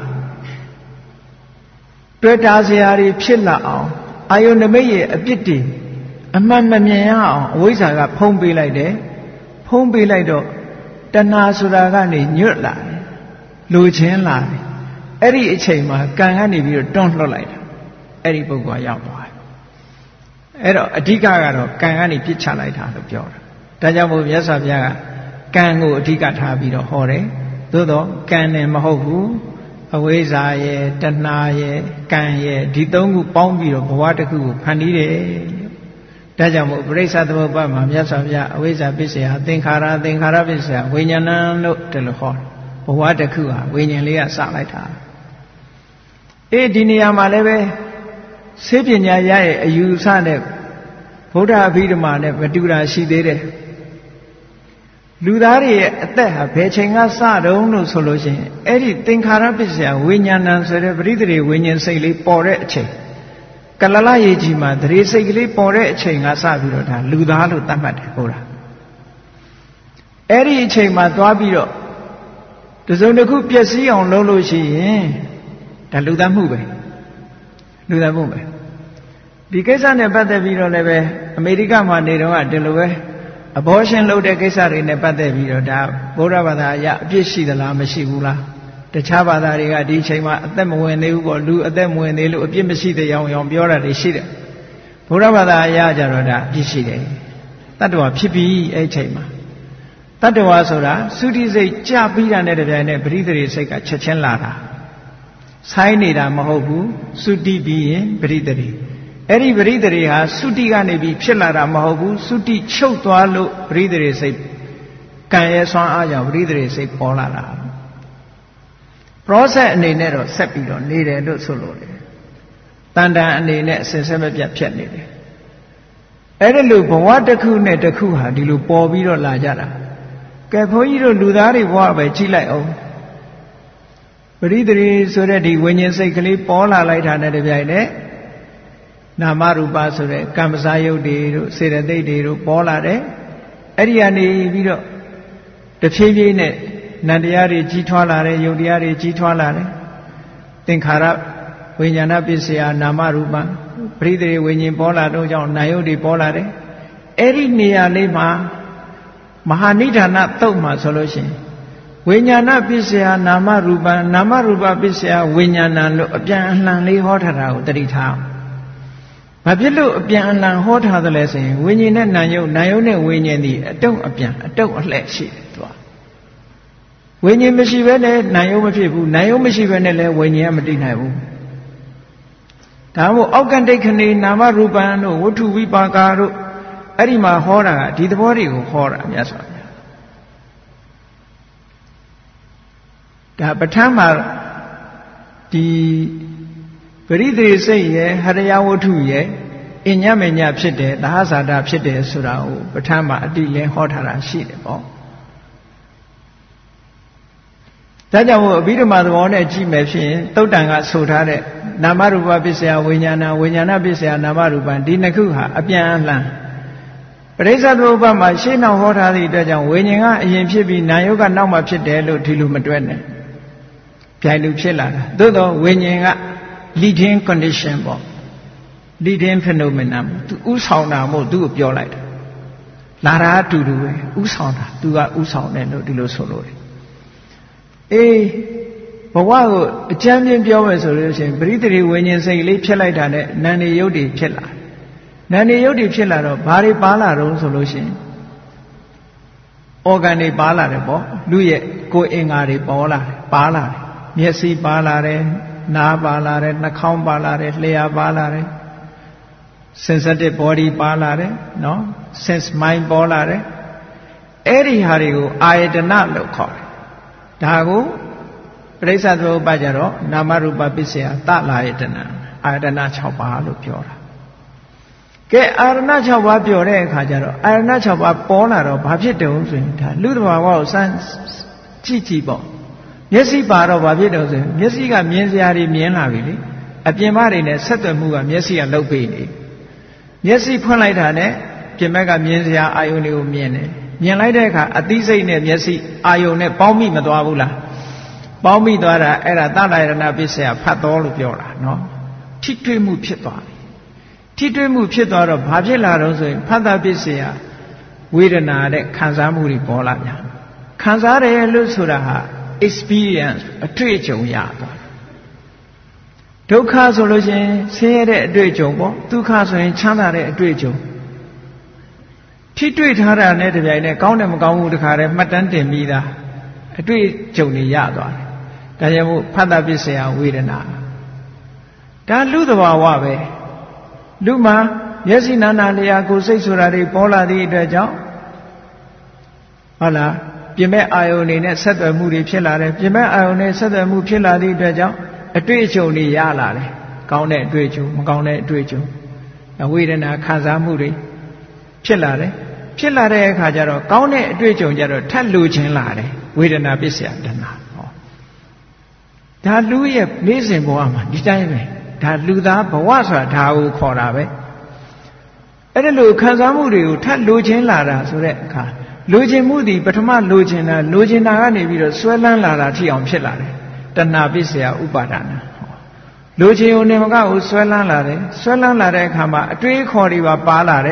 တွေ့တာစရာတွေဖြစ်လာအောင်အာယုန်နမိတ်ရဲ့အပြစ်တွေအမှန်မမြင်ရအောင်အဝိဇ္ဇာကဖုံးပေးလိုက်တယ်ဖုံးပေးလိုက်တော့တဏှာဆိုတာကနေညွတ်လာတယ်လိုချင်လာတယ်အဲ့ဒီအချိန်မှာကံကနေပြီးတော့တွန်းလှုပ်လိုက်တာအဲ့ဒီပုဂ္ဂိုလ်ရောက်သွားတယ်အဲ့တော့အဓိကကတော့ကံကနေပြစ်ချလိုက်တာလို့ပြောတာဒါကြောင့်မို့မြတ်စွာဘုရားကကံကိုအဓိကထားပြီးတော့ဟောတယ်သို့တော့ကံနဲ့မဟုတ်ဘူးအဝိဇ္ဇာရဲ့တဏှာရဲ့ကံရဲ့ဒီသုံးခုပေါင်းပြီးတော့ဘဝတစ်ခုကိုဖန်တီးတယ်ဒါကြောင့်မို့ပရိစ္ဆသမုပ္ပါဒ်မှာမြတ်စွာဘုရားအဝိဇ္ဇာပစ္စယသင်္ခါရသင်္ခါရပစ္စယဝိညာဏံလို့တလို့ဟောဘဝတစ်ခုဟာဝိညာဉ်လေးကစလိုက်တာအေးဒီနေရာမှာလည်းပဲဆေးပညာရရဲ့အယူအဆနဲ့ဗုဒ္ဓအဘိဓမ္မာနဲ့မတူတာရှိသေးတယ်လူသားတွေရဲ့အသက်ဟာဘယ်ချိန်ကစတုံးလို့ဆိုလို့ရှိရင်အဲ့ဒီသင်္ခါရပစ္စယဝိညာဏံဆိုတဲ့ပရိသေဝိညာဉ်စိတ်လေးပေါ်တဲ့အချိန်ကလလရေကြီးမှာသရေစိတ်ကလေးပေါ်တဲ့အချိန်ကစပြီးတော့ဒါလူသားလို့သတ်မှတ်တယ်ဟုတ်လားအဲ့ဒီအချိန်မှာသွားပြီးတော့တစုံတစ်ခုပျက်စီးအောင်လုပ်လို့ရှိရင်ဒါလူသားမှုပဲလူသားမှုပဲဒီကိစ္စနဲ့ပတ်သက်ပြီးတော့လည်းပဲအမေရိကမှာနေတော့ကဒီလိုပဲ abortion လုပ်တဲ့ကိစ္စတွေနဲ့ပတ်သက်ပြီးတော့ဒါဗုဒ္ဓဘာသာအရအပြစ်ရှိသလားမရှိဘူးလားတခြားဘာသာတွေကဒီအချိန်မှာအသက်မဝင်သေးဘူးပေါ့လူအသက်မဝင်သေးလို့အပြစ်မရှိတဲ့အောင်အောင်ပြောတာတွေရှိတယ်ဗုဒ္ဓဘာသာအရကြတော့ဒါအပြစ်ရှိတယ်တတ္တဝါဖြစ်ပြီးအဲ့ချိန်မှာတတ္တဝါဆိုတာသုတိစိတ်ကြပြီးတာနဲ့တပြိုင်နက်ပရိသေစိတ်ကချက်ချင်းလာတာဆိုင်းနေတာမဟုတ်ဘူးသုတိပြီးရင်ပရိသေအဲ့ဒီပရိသေဟာသုတိကနေပြီးဖြစ်လာတာမဟုတ်ဘူးသုတိချုပ်သွားလို့ပရိသေစိတ်ကံရဲ့ဆွမ်းအားကြောင့်ပရိသေစိတ်ပေါ်လာတာ process အနေနဲ့တော့ဆက်ပြီးတော့နေတယ်လို့ဆိုလို့တယ်တန်တန်အနေနဲ့အစဉ်ဆက်မပြတ်ဖြစ်နေတယ်အဲ့ဒီလိုဘဝတစ်ခုနဲ့တစ်ခုဟာဒီလိုပေါ်ပြီးတော့လာကြတာကဲဘုန်းကြီးတို့လူသားတွေဘဝပဲကြည့်လိုက်အောင်ပရိသေဆိုတဲ့ဒီဝိညာဉ်စိတ်ကလေးပေါ်လာလိုက်တာနဲ့တပြိုင်နက်နာမရူပဆိုတဲ့ကမ္မစာယုတ်တွေတို့စေတသိက်တွေတို့ပေါ်လာတယ်အဲ့ဒီကနေပြီးတော့တဖြည်းဖြည်းနဲ့နန္တရားတွေကြီးထွားလာတယ်ယုတ်တရားတွေကြီးထွားလာတယ်သင်္ခါရဝိညာဏပစ္စယနာမရူပပရိသေဝိညာဉ်ပေါ်လာတော့ကြောင့်နာယုတ်တွေပေါ်လာတယ်အဲ့ဒီနေရာလေးမှာမဟာနိဒာနသုတ်မှာဆိုလို့ရှိရင်ဝိညာဏပစ္စယနာမရူပနာမရူပပစ္စယဝိညာဏလို့အပြန်အလှန်လေးဟောထားတာကိုတတိထားဘာဖြစ်လို့အပြန်အလှန်ဟောထားသလဲဆိုရင်ဝိညာဉ်နဲ့နာယုတ်နာယုတ်နဲ့ဝိညာဉ်ဒီအတုံအပြန်အတုံအလှည့်ရှိတယ်သူကဝိညာဉ်မရှိဘဲနဲ့နာယုတ်မဖြစ်ဘူးနာယုတ်မရှိဘဲနဲ့လည်းဝိညာဉ်ကမတည်နိုင်ဘူးဒါမို့အောက်ကန္တိခဏေနာမရူပံတို့ဝတ္ထုဝိပါကာတို့အဲ့ဒီမှာဟောတာကဒီသဘောတွေကိုဟောတာမြတ်စွာဘုရားဒါပဋ္ဌာန်းမှာဒီပရိသေစိတ်ရဲ့ဟရယဝတ္ထုရဲ့အညမညဖြစ်တယ်သဟဇာတဖြစ်တယ်ဆိုတာကိုပဋ္ဌာန်းမှာအတိလင်းဟောထားတာရှိတယ်ပေါ့ဒါကြောင့်မို့အဘိဓမ္မာသဘောနဲ့ကြည့်မယ်ဖြစ်ရင်သုတ်တန်ကဆိုထားတဲ့နာမရူပပစ္စယဝိညာဏဝိညာဏပစ္စယနာမရူပဒီနှစ်ခုဟာအပြန်အလှန်ပရိစ္ဆသမုပ္ပါမှာရှင်းအောင်ဟောထားသည့်အတွက်ကြောင့်ဝိညာဉ်ကအရင်ဖြစ်ပြီးနာယုတ်ကနောက်မှဖြစ်တယ်လို့ဒီလိုမတွက်နဲ့ပြိုင်လူဖြစ်လာတာသို့တော့ဝိညာဉ်က leading condition ပေါ့ leading phenomenon သူဥဆောင်တာမို့သူ့ကိုပြောလိုက်တာလာတာအတူတူပဲဥဆောင်တာသူကဥဆောင်တယ်လို့ဒီလိုဆိုလို့တယ်အေးဘဝကိုအကျဉ်းပြပြောမယ်ဆိုလို့ရှိရင်ပရိသေဝိညာဉ်စိတ်လေးဖြစ်လိုက်တာနဲ့နာနေယုတ်တွေဖြစ်လာနာနေယုတ်တွေဖြစ်လာတော့ဘာတွေပါလာတော့ဆိုလို့ရှိရင် organ တွေပါလာတယ်ပေါ့လူရဲ့ကိုယ်အင်္ဂါတွေပေါ်လာတယ်ပါလာတယ်မျက်စိပါလာတယ်နားပါလာတယ်နှာခေါင်းပါလာတယ်လျှာပါလာတယ် sensitive body ပါလာတယ်နော် sense mind ပေါ်လာတယ်အဲ့ဒီဟာတွေကိုအာယတနလို့ခေါ်တယ်ဒါကိုပရိစ္ဆသမုပ္ပါကြတော့နာမရူပပစ္စယသလာယတနာအာယတနာ၆ပါးလို့ပြောတာကဲအာရဏ၆ပါးပြောတဲ့အခါကျတော့အာရဏ၆ပါးပေါ်လာတော့ဘာဖြစ်တုံဆိုရင်ဒါလူတဘာဝကိုစမ်းကြည့်ကြည့်ပေါ့မျက်စိပါတော့ဘာဖြစ်တုံဆိုရင်မျက်စိကမြင်စရာတွေမြင်လာပြီလေအပြင်မတွေနဲ့ဆက်သွယ်မှုကမျက်စိကလှုပ်ပေးနေမျက်စိဖွင့်လိုက်တာနဲ့ပြင်ဘက်ကမြင်စရာအာယုန်တွေကိုမြင်တယ်မြင်လိုက်တဲ့အခါအသိစိတ်နဲ့မျက်စိအာယုန်နဲ့ပေါင်းမိမသွားဘူးလားပေါင်းမိသွားတာအဲ့ဒါသတ္တရဏပစ္စယဖတ်တော်လို့ပြောတာနော်ထိတွေ့မှုဖြစ်သွားပြီထိတွေ့မှုဖြစ်သွားတော့ဘာဖြစ်လာတော့ဆိုရင်ဖတ်တာပစ္စယဝေဒနာတဲ့ခံစားမှုတွေပေါ်လာပြန်ခံစားတယ်လို့ဆိုတာဟာ experience အတွေ့အကြုံရသွားဒုက္ခဆိုလို့ရှိရင်ဆင်းရဲတဲ့အတွေ့အကြုံပေါ့ဒုက္ခဆိုရင်ချမ်းသာတဲ့အတွေ့အကြုံထိတွေ့ထားတာနဲ့တပြိုင်နက်ကောင်းတယ်မကောင်းဘူးတခါတည်းမှတ်တမ်းတင်ပြီးသားအတွေ့အကြုံတွေရသွားတယ်ဒါကြောင့်မို့ဖတ်တာပစ္စယဝေဒနာဒါလူသဘာဝပဲလူမှာမျက်စိနာနာလျာကိုယ်စိတ်ဆိုတာတွေပေါ်လာသည့်အတွက်ကြောင့်ဟုတ်လားပြင်မဲ့အာယုန်တွေနဲ့ဆက်သွယ်မှုတွေဖြစ်လာတယ်ပြင်မဲ့အာယုန်နဲ့ဆက်သွယ်မှုဖြစ်လာသည့်အတွက်ကြောင့်အတွေ့အကြုံတွေရလာတယ်ကောင်းတဲ့အတွေ့အကြုံမကောင်းတဲ့အတွေ့အကြုံဝေဒနာခံစားမှုတွေဖြစ်လာတယ်ဖြစ်လာတဲ့အခါကျတော့ကောင်းတဲ့အတွေ့အကြုံကျတော့ထပ်လိုချင်လာတယ်ဝေဒနာပစ္စယတဏှာဟောဒါလူရဲ့နေ့စဉ်ဘဝမှာဒီတိုင်းပဲဒါလူသားဘဝဆိုတာဒါကိုခေါ်တာပဲအဲ့ဒါလိုခံစားမှုတွေကိုထပ်လိုချင်လာတာဆိုတဲ့အခါလိုချင်မှုဒီပထမလိုချင်တာလိုချင်တာကနေပြီးတော့ဆွဲလန်းလာတာထိအောင်ဖြစ်လာတယ်တဏှာပစ္စယဥပါဒနာလိုချင်ုံနဲ့မကဘူးဆွဲလန်းလာတယ်ဆွဲလန်းလာတဲ့အခါမှာအတွေးခေါ်တွေပါပါလာတယ်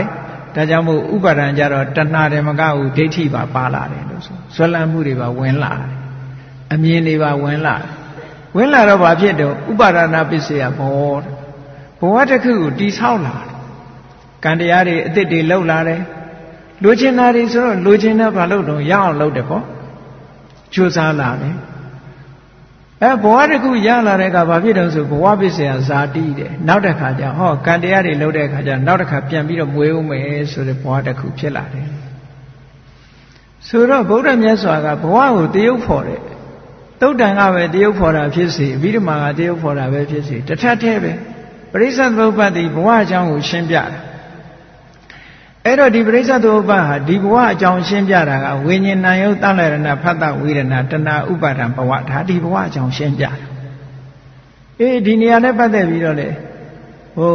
ဒါကြောင့်မို့ဥပါဒံကြတော့တဏှာတယ်မကဘူးဒိဋ္ဌိပါပါလာတယ်လို့ဆိုဇွဲလန်းမှုတွေပါဝင်လာတယ်အမြင်တွေပါဝင်လာတယ်ဝင်လာတော့ဘာဖြစ်တော့ဥပါဒနာပစ္စယဘောဘဝတစ်ခုကိုတိဆောက်လာတယ်ကံတရားတွေအသစ်တွေလှုပ်လာတယ်လိုချင်တာတွေဆိုတော့လိုချင်တော့ဘာလို့တော့ရအောင်လုပ်တယ်ပေါ့ကြိုးစားလာတယ်အဲဘဝတစ်ခုရလာတဲ့အခါဘာဖြစ်တော့ဆိုဘဝပစ္စယဇာတိတယ်နောက်တစ်ခါကျဟောကံတရားတွေလှုပ်တဲ့အခါကျနောက်တစ်ခါပြန်ပြီးတော့မွေးဦးမယ်ဆိုတဲ့ဘဝတစ်ခုဖြစ်လာတယ်ဆိုတော့ဗုဒ္ဓမြတ်စွာကဘဝကိုတရုပ်ဖော်တယ်တုတ်တန်ကပဲတရုပ်ဖော်တာဖြစ်စေအဘိဓမ္မာကတရုပ်ဖော်တာပဲဖြစ်စေတစ်ထပ်တည်းပဲပရိစ္ဆေသမုပ္ပါဒ်ဒီဘဝအကြောင်းကိုရှင်းပြတာအဲ့တော့ဒီပရိစ္ဆေသမုပ္ပါဒ်ဟာဒီဘဝအကြောင်းရှင်းပြတာကဝိညာဉ်ဏယုတ်တလရဏဖတ်တဝိရဏတဏှာဥပါဒံဘဝဒါဒီဘဝအကြောင်းရှင်းပြတာအေးဒီနေရာနဲ့ပတ်သက်ပြီးတော့လေဟို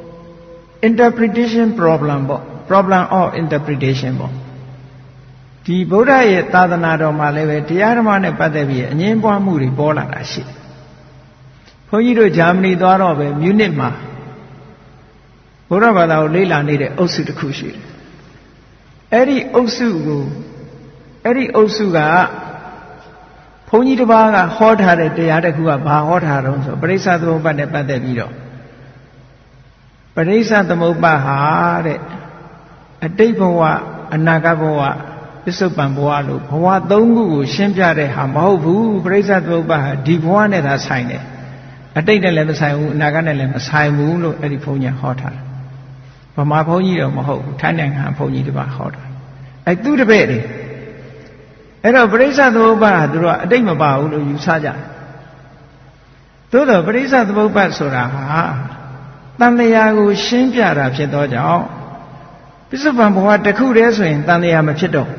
interpretation problem ပေါ့ problem of interpretation ပေါ့ဒီဗုဒ္ဓရဲ့သာသနာတော်မှာလည်းပဲတရားဓမ္မနဲ့ပတ်သက်ပြီးအငြင်းပွားမှုတွေပေါ်လာတာရှိတယ်ဘုန်းကြီးတို့ဂျာမနီသွားတော့ပဲမြူနစ်မှာဘုရားဘာသာကိုလေ့လာနေတဲ့အုပ်စုတစ်ခုရှိတယ်အဲ့ဒီအုပ်စုကိုအဲ့ဒီအုပ်စုကဘုန်းကြီးတစ်ပါးကဟောထားတဲ့တရားတစ်ခုကဘာဟောထားတော့ဆိုပရိစ္ဆေသမုပ္ပါဒ်နဲ့ပတ်သက်ပြီးတော့ပရိစ္ဆေသမုပ္ပါဒ်ဟာတဲ့အတိတ်ဘဝအနာဂတ်ဘဝပစ္စုပန်ဘဝလို့ဘဝသုံးခုကိုရှင်းပြတဲ့ဟာမဟုတ်ဘူးပရိစ္ဆေသမုပ္ပါဒ်ဟာဒီဘဝနဲ့သာဆိုင်တယ်အတိတ်နဲ့လည်းမဆိုင်ဘူးအနာဂတ်နဲ့လည်းမဆိုင်ဘူးလို့အဲ့ဒီဘုန်းကြီးဟောထားတယ်ဗမာဘုန်းကြီးတော့မဟုတ်ဘူးထိုင်းနိုင်ငံဘုန်းကြီးတစ်ပါးဟောတာအဲ့သူတပည့်တွေအဲ့တော့ပရိစ္ဆေသမုပ္ပါဒ်ဟာသူတို့ကအတိတ်မပါဘူးလို့ယူဆကြတယ်သို့တော့ပရိစ္ဆေသမုပ္ပါဒ်ဆိုတာဟာတန်လျာကိုရှင်းပြတာဖြစ်သောကြောင့်ပစ္စုပန်ဘဝတစ်ခုတည်းဆိုရင်တန်လျာမဖြစ်တော့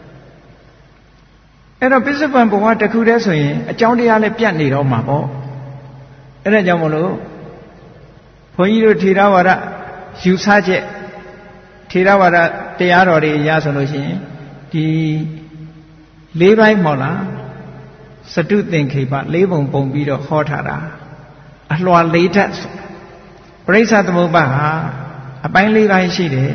အဲ့တော့ပစ္စုပန်ဘဝတစ်ခုတည်းဆိုရင်အကြောင်းတရားလည်းပြတ်နေတော့မှာပေါ့အဲ့ဒါကြောင့်မလို့ဘုန်းကြီးတို့ထေရဝါဒယူဆချက်ထေရဝါဒတရားတော်တွေရဆိုလို့ရှိရင်ဒီလေးပိုင်းမဟုတ်လားစတုသင်္ခေပလေးပုံပုံပြီးတော့ဟောထားတာအလွှာလေးဓာတ်ပရိစ္ဆေသမုပ္ပါဒ်ဟာအပိုင်းလေးပိုင်းရှိတယ်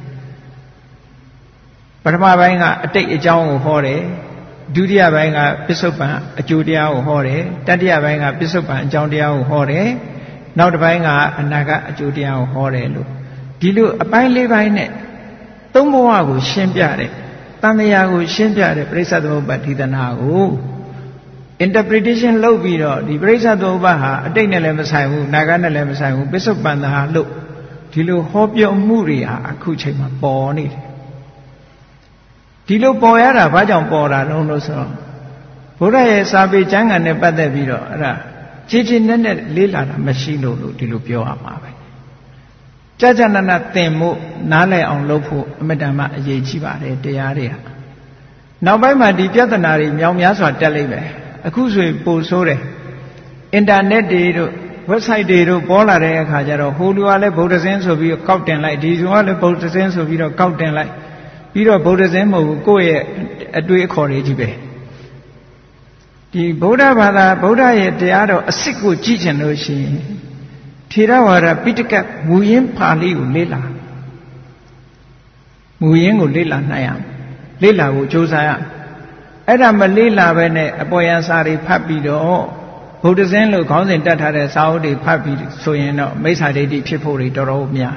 ပထမပိုင်းကအတိတ်အကြောင်းကိုဟောတယ်ဒုတိယပိုင်းကပစ္စုပန်အကျိုးတရားကိုဟောတယ်တတိယပိုင်းကပစ္စုပန်အကြောင်းတရားကိုဟောတယ်နောက်တစ်ပိုင်းကအနာဂတ်အကျိုးတရားကိုဟောတယ်လို့ဒီလိုအပိုင်းလေးပိုင်းနဲ့သုံးဘဝကိုရှင်းပြတယ်တန်မြာကိုရှင်းပြတယ်ပရိစ္ဆေသမုပ္ပါဒ်ဒေသနာကို interpretation လုပ်ပြီးတော့ဒီပရိစ္ဆေသမုပ္ပါဒ်ဟာအတိတ်နဲ့လည်းမဆိုင်ဘူးအနာဂတ်နဲ့လည်းမဆိုင်ဘူးပစ္စုပန်သာလို့ဒီလိုဟောပြောမှုတွေဟာအခုချိန်မှာပေါ်နေတယ်ဒီလိုပေါ်ရတာဘာကြောင့်ပေါ်တာလုံးလို့ဆိုတော့ဘုရားရဲ့စာပေကျမ်းဂန်နဲ့ပတ်သက်ပြီးတော့အဲ့ဒါခြေခြေနဲ့နဲ့လေးလာတာမရှိလို့လို့ဒီလိုပြောရမှာပဲကြာကြာနာနာသင်ဖို့နားလည်အောင်လုပ်ဖို့အမတန်မှအရေးကြီးပါတယ်တရားတွေဟာနောက်ပိုင်းမှာဒီပြဿနာတွေမြောင်များစွာတက်လိမ့်မယ်အခုဆိုရင်ပိုဆိုးတယ်အင်တာနက်တွေတို့ website တွေတို့ပေါ်လာတဲ့အခါကျတော့ဟိုလူကလည်းဗုဒ္ဓဇင်းဆိုပြီးကောက်တင်လိုက်ဒီလူကလည်းဗုဒ္ဓဇင်းဆိုပြီးတော့ကောက်တင်လိုက်ပြီးတော့ဗုဒ္ဓဇင်းမဟုတ်ဘူးကိုယ့်ရဲ့အတွေ့အခေါ်တွေကြီးပဲဒီဗုဒ္ဓဘာသာဗုဒ္ဓရဲ့တရားတော်အစစ်ကိုကြည့်ချင်လို့ရှိရင်ထေရဝါဒပိဋကတ်မူရင်းပါဠိကိုလေ့လာမူရင်းကိုလေ့လာနိုင်ရလေ့လာဖို့ကြိုးစားရအဲ့ဒါမလေ့လာပဲနဲ့အပေါ်ယံစာတွေဖတ်ပြီးတော့ဗုဒ္ဓဇင်းလို့ခေါင်းစဉ်တက်ထားတဲ့စာအုပ်တွေဖတ်ပြီးဆိုရင်တော့မိစ္ဆာဒိဋ္ဌိဖြစ်ဖို့တွေတော်တော်များ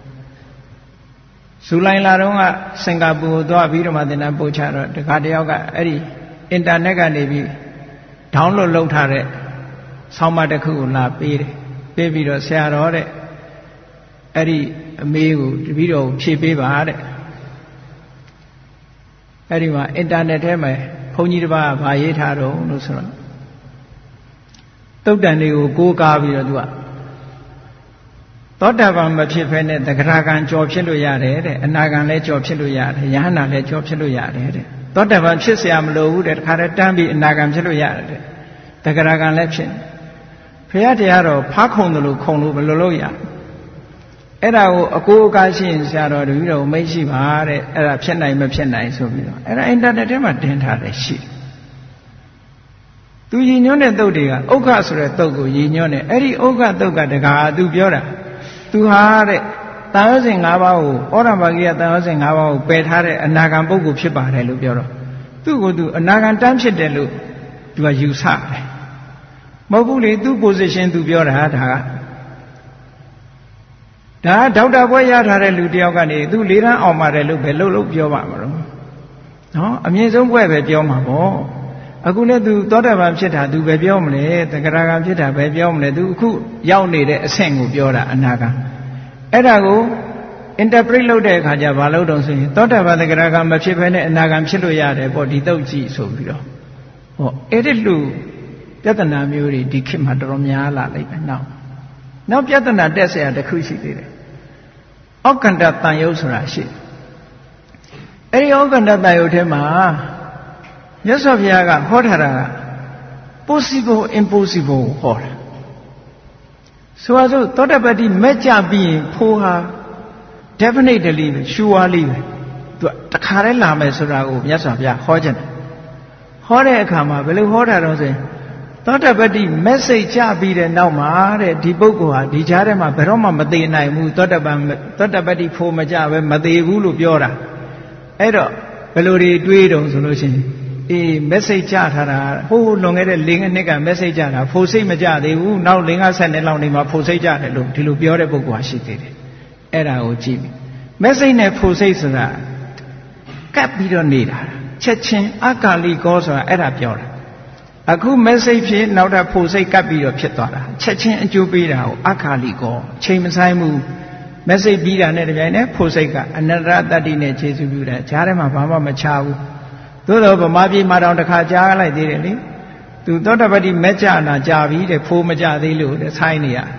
ဇူလိုင်လတုန်းကစင်ကာပူကိုသွားပြီးတော့မှသင်တန်းပို့ချတော့တခါတယောက်ကအဲ့ဒီအင်တာနက်ကနေပြီးဒေါင်းလို့လုပ်ထားတဲ့ဆောင်းပါးတစ်ခုကိုလာပေးတယ်ပေးပြီးတော့ဆရာတော်တဲ့အဲ့ဒီအမေကိုတပည့်တော်ဖြေပေးပါတဲ့အဲ့ဒီမှာအင်တာနက်ထဲမှာဘုန်းကြီးတစ်ပါးကဗာရေးထားတော့လို့ဆိုတော့တုတ်တန်တွေကိုကိုးကားပြီးတော့သူကသောတာပန်မဖြစ်ဖဲနဲ့သဂရကံကြော်ဖြစ်လို့ရတယ်တဲ့အနာကံလည်းကြော်ဖြစ်လို့ရတယ်ယဟန္တာလည်းကြော်ဖြစ်လို့ရတယ်တဲ့သောတာပန်ဖြစ်เสียမလို့ဘူးတဲ့တခါတည်းတန်းပြီးအနာကံဖြစ်လို့ရတယ်တဲ့သဂရကံလည်းဖြစ်ဘုရားတရားတော်ဖားခုံတယ်လို့ခုံလို့ဘယ်လိုလုပ်ရအဲ့ဒါကိုအကိုအကားရှိရင်ဆရာတော်တပည့်တော်မိတ်ရှိပါတဲ့အဲ့ဒါဖြစ်နိုင်မဖြစ်နိုင်ဆိုပြီးတော့အဲ့ဒါအင်တာနက်ထဲမှာတင်ထားတယ်ရှိသူရည်ညွှန်းတဲ့တုတ်တွေကဥက္ခဆိုတဲ့တုတ်ကိုရည်ညွှန်းတယ်အဲ့ဒီဥက္ခတုတ်ကတကားသူပြောတာသူဟာတဲ့တန်ရောစဉ်၅ပါးကိုဩရပါကိယတန်ရောစဉ်၅ပါးကိုပယ်ထားတဲ့အနာဂံပုဂ္ဂိုလ်ဖြစ်ပါတယ်လို့ပြောတော့သူ့ကိုယ်သူအနာဂံတန်းဖြစ်တယ်လို့သူကယူဆတယ်မဟုတ်ဘူးလေသူ့ position သူပြောတာဒါကဒါဒေါက်တာဘွဲ့ရထားတဲ့လူတယောက်ကနေသူလေးတန်းအောင်ပါတယ်လို့ပဲလို့လို့ပြောပါမလို့နော်အမြင့်ဆုံးဘွဲ့ပဲပြောမှာပေါ့အခုလည်းသူသောတာပန်ဖြစ်တာသူပဲပြောမလဲသက္ကရာကံဖြစ်တာပဲပြောမလဲသူအခုရောက်နေတဲ့အဆင့်ကိုပြောတာအနာဂံအဲ့ဒါကို interpret လုပ်တဲ့အခါကျဘာလို့တုံးဆိုရင်သောတာပန်သက္ကရာကံမဖြစ်ဘဲနဲ့အနာဂံဖြစ်လို့ရတယ်ပေါ့ဒီတော့ကြည့်ဆိုပြီးတော့ဟောအဲ့ဒီလူပြဿနာမျိုးတွေဒီခေတ်မှာတော်တော်များလာလိုက်မယ်နောက်နောက်ပြဿနာတက်เสียတစ်ခုရှိသေးတယ်ဩက္ကန္တတန်ယုတ်ဆိုတာရှိအဲ့ဒီဩက္ကန္တတန်ယုတ်ထဲမှာမြတ်စွာဘုရားကဟောထားတာက possible impossible ဟောတာဆိုပါစို့သောတပတ္တိမဲ့ကြပြီးရင်ဖိုးဟာ definitely surely ပဲသူတခါတည်းလာမယ်ဆိုတာကိုမြတ်စွာဘုရားဟောခြင်းဟောတဲ့အခါမှာဘယ်လိုဟောတာတော့ဆိုရင်သောတပတ္တိ message ကြပြီးတဲ့နောက်မှာတဲ့ဒီပုဂ္ဂိုလ်ဟာဒီကြားထဲမှာဘယ်တော့မှမသေးနိုင်ဘူးသောတပန်သောတပတ္တိဖိုးမကြပဲမသေးဘူးလို့ပြောတာအဲ့တော့ဘယ်လိုတွေတွေးတုံဆိုလို့ရှိရင်အေး message ကြထားတာဟိုးလွန်ခဲ့တဲ့၄နှစ်က message ကြတာဖိုးစိတ်မကြသေးဘူးနောက်၄၅ဆက်နှစ်လောက်နေမှာဖိုးစိတ်ကြတယ်လို့ဒီလိုပြောတဲ့ပုဂ္ဂိုလ်ဟာရှိသေးတယ်အဲ့ဒါကိုကြည့်ပြီ message နဲ့ဖိုးစိတ်ဆိုတာကပ်ပြီးတော့နေတာချက်ချင်းအကာလီကောဆိုတာအဲ့ဒါပြောတာအခု message ဖြစ်နောက်ထပ်ဖိုးစိတ်ကပ်ပြီးတော့ဖြစ်သွားတာချက်ချင်းအကျိုးပေးတာကိုအကာလီကောချိန်မဆိုင်ဘူး message ပြီးတာနဲ့တပြိုင်နက်ဖိုးစိတ်ကအနတ္တတတ္တိနဲ့ခြေစုပ်ပြတာကြားထဲမှာဘာမှမချဘူးသို့တော့ဗမာပြည်မှာတောင်တစ်ခါကြားလိုက်သေးတယ်လေသူသောတပတ္တိမဲ့ကြနာကြာပြီတဲ့ဖိုးမကြသေးလို့တဲ့ဆိုင်းနေရ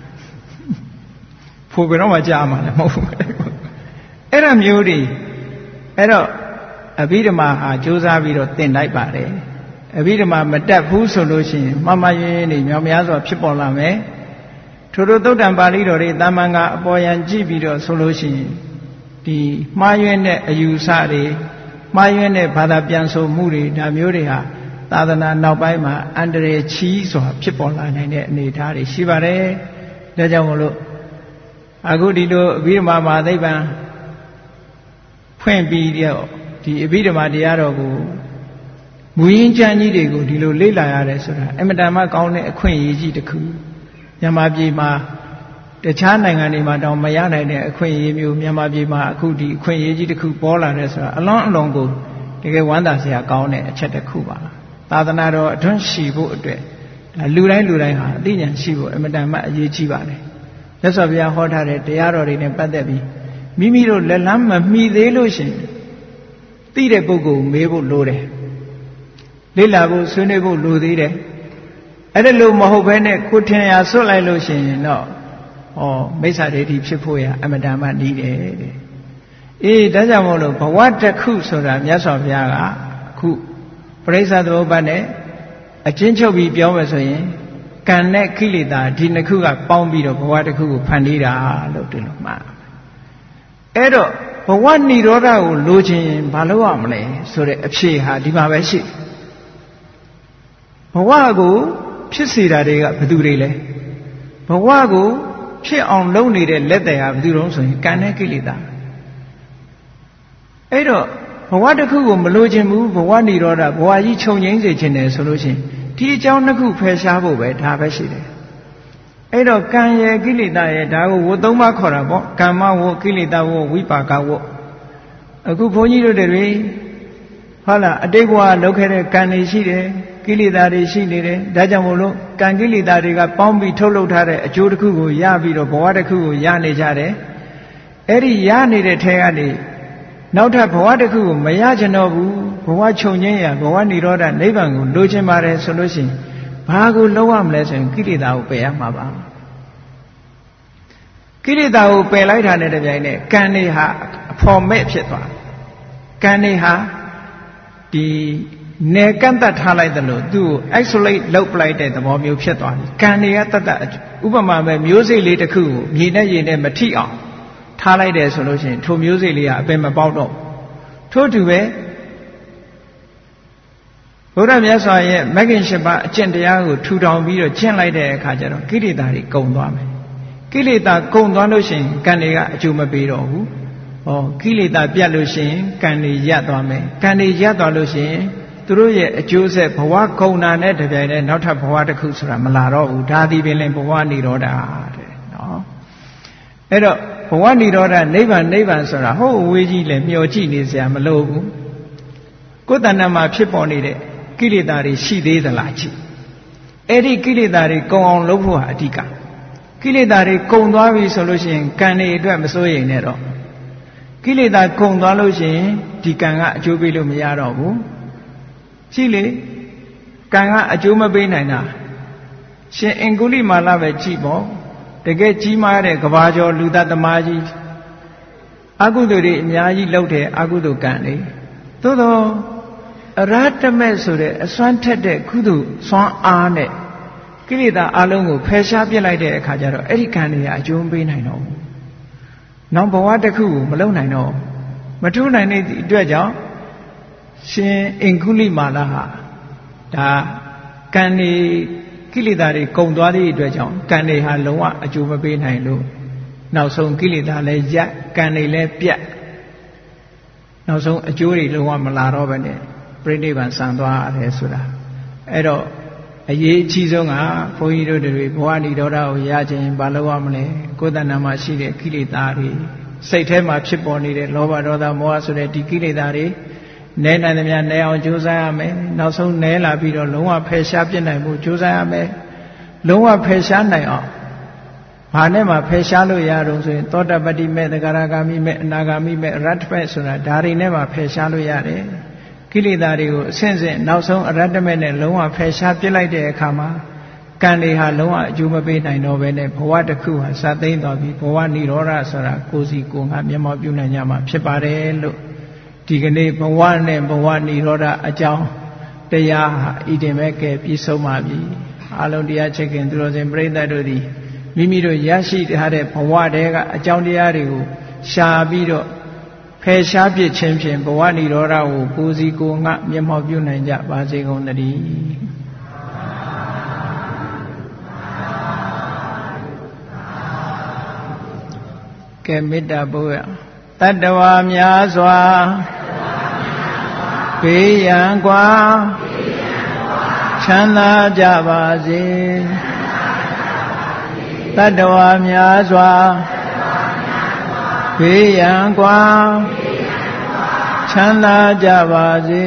ဖိုးဘယ်တော့မှကြားမှာလည်းမဟုတ်ဘူးအဲ့ဒါမျိုးတွေအဲ့တော့အဘိဓမ္မာဟာစူးစမ်းပြီးတော့သင်လိုက်ပါတယ်အဘိဓမ္မာမတက်ဘူးဆိုလို့ရှိရင်မှန်မှန်ရင်းရင်းနေမြောင်များစွာဖြစ်ပေါ်လာမယ်ထို့ထို့သုတ်တံပါဠိတော်တွေတာမန်ကအပေါ်ယံကြည့်ပြီးတော့ဆိုလို့ရှိရင်ဒီမှားယွင်းတဲ့အယူဆတွေမှားယွင်းတဲ့ဘာသာပြန်ဆိုမှုတွေဒါမျိုးတွေဟာသာသနာနောက်ပိုင်းမှာအန္တရာယ်ချီးစွာဖြစ်ပေါ်လာနိုင်တဲ့အနေအထားတွေရှိပါတယ်ဒါကြောင့်မို့လို့အခုဒီလိုအဘိဓမ္မာမှာသိပ္ပံဖွင့်ပြီးတော့ဒီအဘိဓမ္မာတရားတော်ကိုမူရင်းကျမ်းကြီးတွေကိုဒီလိုလေ့လာရတယ်ဆိုတာအမတန်မှကောင်းတဲ့အခွင့်အရေးကြီးတစ်ခုမြန်မာပြည်မှာတခြားနိုင်ငံတွေမှာတောင်မရနိုင်တဲ့အခွင့်အရေးမျိုးမြန်မာပြည်မှာအခုဒီအခွင့်အရေးကြီးတစ်ခုပေါ်လာတယ်ဆိုတာအလွန်အလွန်ကိုတကယ်ဝမ်းသာစရာကောင်းတဲ့အချက်တစ်ခုပါသာသနာတော်အတွန်းရှိဖို့အတွက်ဒါလူတိုင်းလူတိုင်းဟာအသိဉာဏ်ရှိဖို့အမတန်မှအရေးကြီးပါတယ်မြတ်စွာဘုရားဟောထားတဲ့တရားတော်တွေနဲ့ပတ်သက်ပြီးမိမိတို့လက်လန်းမမှီသေးလို့ရှိရင်သိတဲ့ပုဂ္ဂိုလ်မေးဖို့လိုတယ်လေ့လာဖို့ဆွေးနွေးဖို့လိုသေးတယ်အဲ့ဒါလို့မဟုတ်ဘဲနဲ့ကိုထင်ရဆွတ်လိုက်လို့ရှိရင်တော့ဩမိစ္ဆာဒိဋ္ဌိဖြစ်ဖို့ရအမတန်မှနီးတယ်တဲ့အေးဒါကြောင့်မို့လို့ဘဝတစ်ခုဆိုတာမြတ်စွာဘုရားကအခုပရိစ္ဆသမုပ္ပါဒ်နဲ့အချင်းချုပ်ပြီးပြောမယ်ဆိုရင်ကံနဲ့ကိလေသာဒီနှစ်ခုကပေါင်းပြီးတော့ဘဝတစ်ခုကိုဖန်တီးတာလို့ဒီလိုမှားအဲ့တော့ဘဝនិရောဓကိုလိုချင်ရင်ဘာလုပ်ရမလဲဆိုတဲ့အဖြေဟာဒီမှာပဲရှိဘဝကိုဖြစ်စေတာတွေကဘယ်သူတွေလဲဘဝကိုဖြစ်အောင်လုပ်နေတဲ့လက်တွေကဘယ်သူတုံးဆိုရင်ကံနဲ့ကိလေသာအဲ့တော့ဘဝတစ်ခုကိုမလိုချင်ဘူးဘဝនិရောဓဘဝကြီးခြုံငိမ့်စေချင်တယ်ဆိုလို့ရှိရင်ဒီအကြောင်းတစ်ခုဖယ်ရှားဖို့ပဲဒါပဲရှိတယ်အဲ့တော့ကံရဲ့ကိလေသာရဲ့ဒါကိုဝတ်သုံးပါးခေါ်တာပေါ့ကမ္မဝတ်ကိလေသာဝတ်ဝိပါကဝတ်အခုဘုန်းကြီးတို့တွေဟုတ်လားအတိတ်ဘဝလုပ်ခဲ့တဲ့ကံတွေရှိတယ်ကိလေသာတွေရှိနေတယ်ဒါကြောင့်မို့လို့ကံကိလေသာတွေကပေါင်းပြီးထုတ်လုပ်ထားတဲ့အကျိုးတစ်ခုကိုရပြီးတော့ဘဝတစ်ခုကိုရနေကြတယ်အဲ့ဒီရနေတဲ့ထဲကနေနောက်ထပ်ဘဝတစ်ခုကိုမရချင်တော့ဘူးဘဝချုပ်ငြိမ်းရဘဝនិရောဓနိဗ္ဗာန်ကိုလိုချင်ပါတယ်ဆိုလို့ရှိရင်ဘာကိုလုပ်ရမလဲဆိုရင်ကိလေသာကိုပယ်ရမှာပါကိလေသာကိုပယ်လိုက်တာနဲ့တပြိုင်နက်ကံတွေဟာအဖော်မဲ့ဖြစ်သွားကံတွေဟာဒီနေကန့်တတ်ထားလိုက်တယ်လို့သူ့ကို isolate လုပ်ပလိုက်တဲ့သဘောမျိုးဖြစ်သွားတယ်ကံတွေကတတ်တတ်ဥပမာပဲမျိုးစိတ်လေးတစ်ခုကိုမြေနဲ့ရေနဲ့မထိအောင်ထားလိုက်တယ်ဆိုလို့ရှိရင်ထိုမျိုးစိတ်လေးကအပင်မပေါက်တော့ထို့တူပဲဘုရားမြတ်စွာရဲ့မဂ္ဂင်၈ပါးအကျင့်တရားကိုထူထောင်ပြီးတော့ကျင့်လိုက်တဲ့အခါကျတော့ကိလေသာတွေကုန်သွားမယ်ကကိလေသာကုန်သွားလို့ရှိရင်ကံတွေကအကျိုးမပေးတော့ဘူးဟောကိလေသာပြတ်လို့ရှိရင်ကံတွေရပ်သွားမယ်ကံတွေရပ်သွားလို့ရှိရင်သူတို့ရဲ့အကျိုးဆက်ဘဝကုန်တာနဲ့တပြိုင်တည်းနောက်ထပ်ဘဝတစ်ခုဆိုတာမလာတော့ဘူးဒါသည်ပင်လည်းဘဝនិရောဓတဲ့နော်အဲ့တော့ဘဝនិရောဓနိဗ္ဗာန်နိဗ္ဗာန်ဆိုတာဟိုအဝေးကြီးလည်းမျှော်ကြည့်နေစရာမလိုဘူးကိုယ်တဏ္ဍမှာဖြစ်ပေါ်နေတဲ့ကိလေသာတွေရှိသေးသလားကြည့်အဲ့ဒီကိလေသာတွေကုန်အောင်လုပ်ဖို့ဟာအဓိကကိလေသာတွေကုန်သွားပြီဆိုလို့ရှိရင်ကံတွေအတွက်မစိုးရိမ်နဲ့တော့ကိလေသာကုန်သွားလို့ရှိရင်ဒီကံကအကျိုးပေးလို့မရတော့ဘူးကြည့်လေကံကအကျိုးမပေးနိုင်တာရှင်အင်္ဂုလိမာလပဲကြည့်ပေါ့တကယ်ကြီးမားတဲ့ကဘာကျော်လူသားသမားကြီးအကုသိုလ်တွေအများကြီးလုပ်တယ်အကုသိုလ်ကံလေသို့တော့အရဟတမေဆိုတဲ့အစွမ်းထက်တဲ့ကုသိုလ်စွမ်းအားနဲ့ကိလေသာအလုံးကိုဖယ်ရှားပြစ်လိုက်တဲ့အခါကျတော့အဲ့ဒီကံတွေကအကျိုးမပေးနိုင်တော့ဘူးနောက်ဘဝတစ်ခုကိုမလုံနိုင်တော့မထူးနိုင်တဲ့အတွက်ကြောင့်ရှင်အင်္ဂုလိမာလဟာဒါကံတွေကိလေသာတွေကုန်သွားသည့်အတွက်ကြောင့်ကံတွေဟာလုံးဝအကျိုးမပေးနိုင်လို့နောက်ဆုံးကိလေသာလည်းရပ်ကံတွေလည်းပြတ်နောက်ဆုံးအကျိုးတွေလုံးဝမလာတော့ဘဲနဲ့ပြိဋိဘံဆံသွားရတယ်ဆိုတာအဲ့တော့အရေးအကြီးဆုံးကဘုန်းကြီးတို့တွေဘဝនិရောဓကိုရခြင်းဘာလို့ရမလဲကိုယ်တဏ္ဍမှာရှိတဲ့ကိလေသာတွေစိတ်ထဲမှာဖြစ်ပေါ်နေတဲ့လောဘဒေါသမောဟဆိုတဲ့ဒီကိလေသာတွေနဲနိုင်သမျှနဲအောင်ကြိုးစားရမယ်နောက်ဆုံးနဲလာပြီးတော့လုံးဝဖယ်ရှားပြစ်နိုင်ဖို့ကြိုးစားရမယ်လုံးဝဖယ်ရှားနိုင်အောင်ဘာနဲ့မှဖယ်ရှားလို့ရတော့ဆိုရင်သောတပတ္တိမေသဂရဂါမိမေအနာဂါမိမေအရတ္တမေဆိုတာဒါတွေနဲ့မှဖယ်ရှားလို့ရတယ်ကိလေသာတွေကိုအဆင့်ဆင့်နောက်ဆုံးအရတ္တမေနဲ့လုံးဝဖယ်ရှားပြစ်လိုက်တဲ့အခါမှာကံတွေဟာလုံးဝအကျိုးမပေးနိုင်တော့ဘဲနဲ့ဘဝတစ်ခုဟာစသိမ့်သွားပြီးဘဝនិရောဓဆိုတာကိုယ်စီကိုယ်ငါမျက်မှောက်ပြုနိုင်ကြမှာဖြစ်ပါတယ်လို့ဒီကနေ့ဘဝနဲ့ဘဝនិရောဓအကြောင်းတရားဟာဤတင်ပဲကဲပြည့်စုံပါပြီအလုံးတရားချစ်ခင်သူတော်စင်ပြိဿတို့သည်မိမိတို့ရရှိထားတဲ့ဘဝတည်းကအကြောင်းတရားတွေကိုရှာပြီးတော့ဖယ်ရှားပြစ်ခြင်းဖြင့်ဘဝនិရောဓကိုကိုယ်စီကိုယ်ငါမျက်မှောက်ပြုနိုင်ကြပါစေကုန်သတည်းကဲမေတ္တာပို့ရတတ္တဝါများစွာဘေးရန်ကွာချမ်းသာကြပါစေတတ္တဝါများစွာဘေးရန်ကွာချမ်းသာကြပါစေ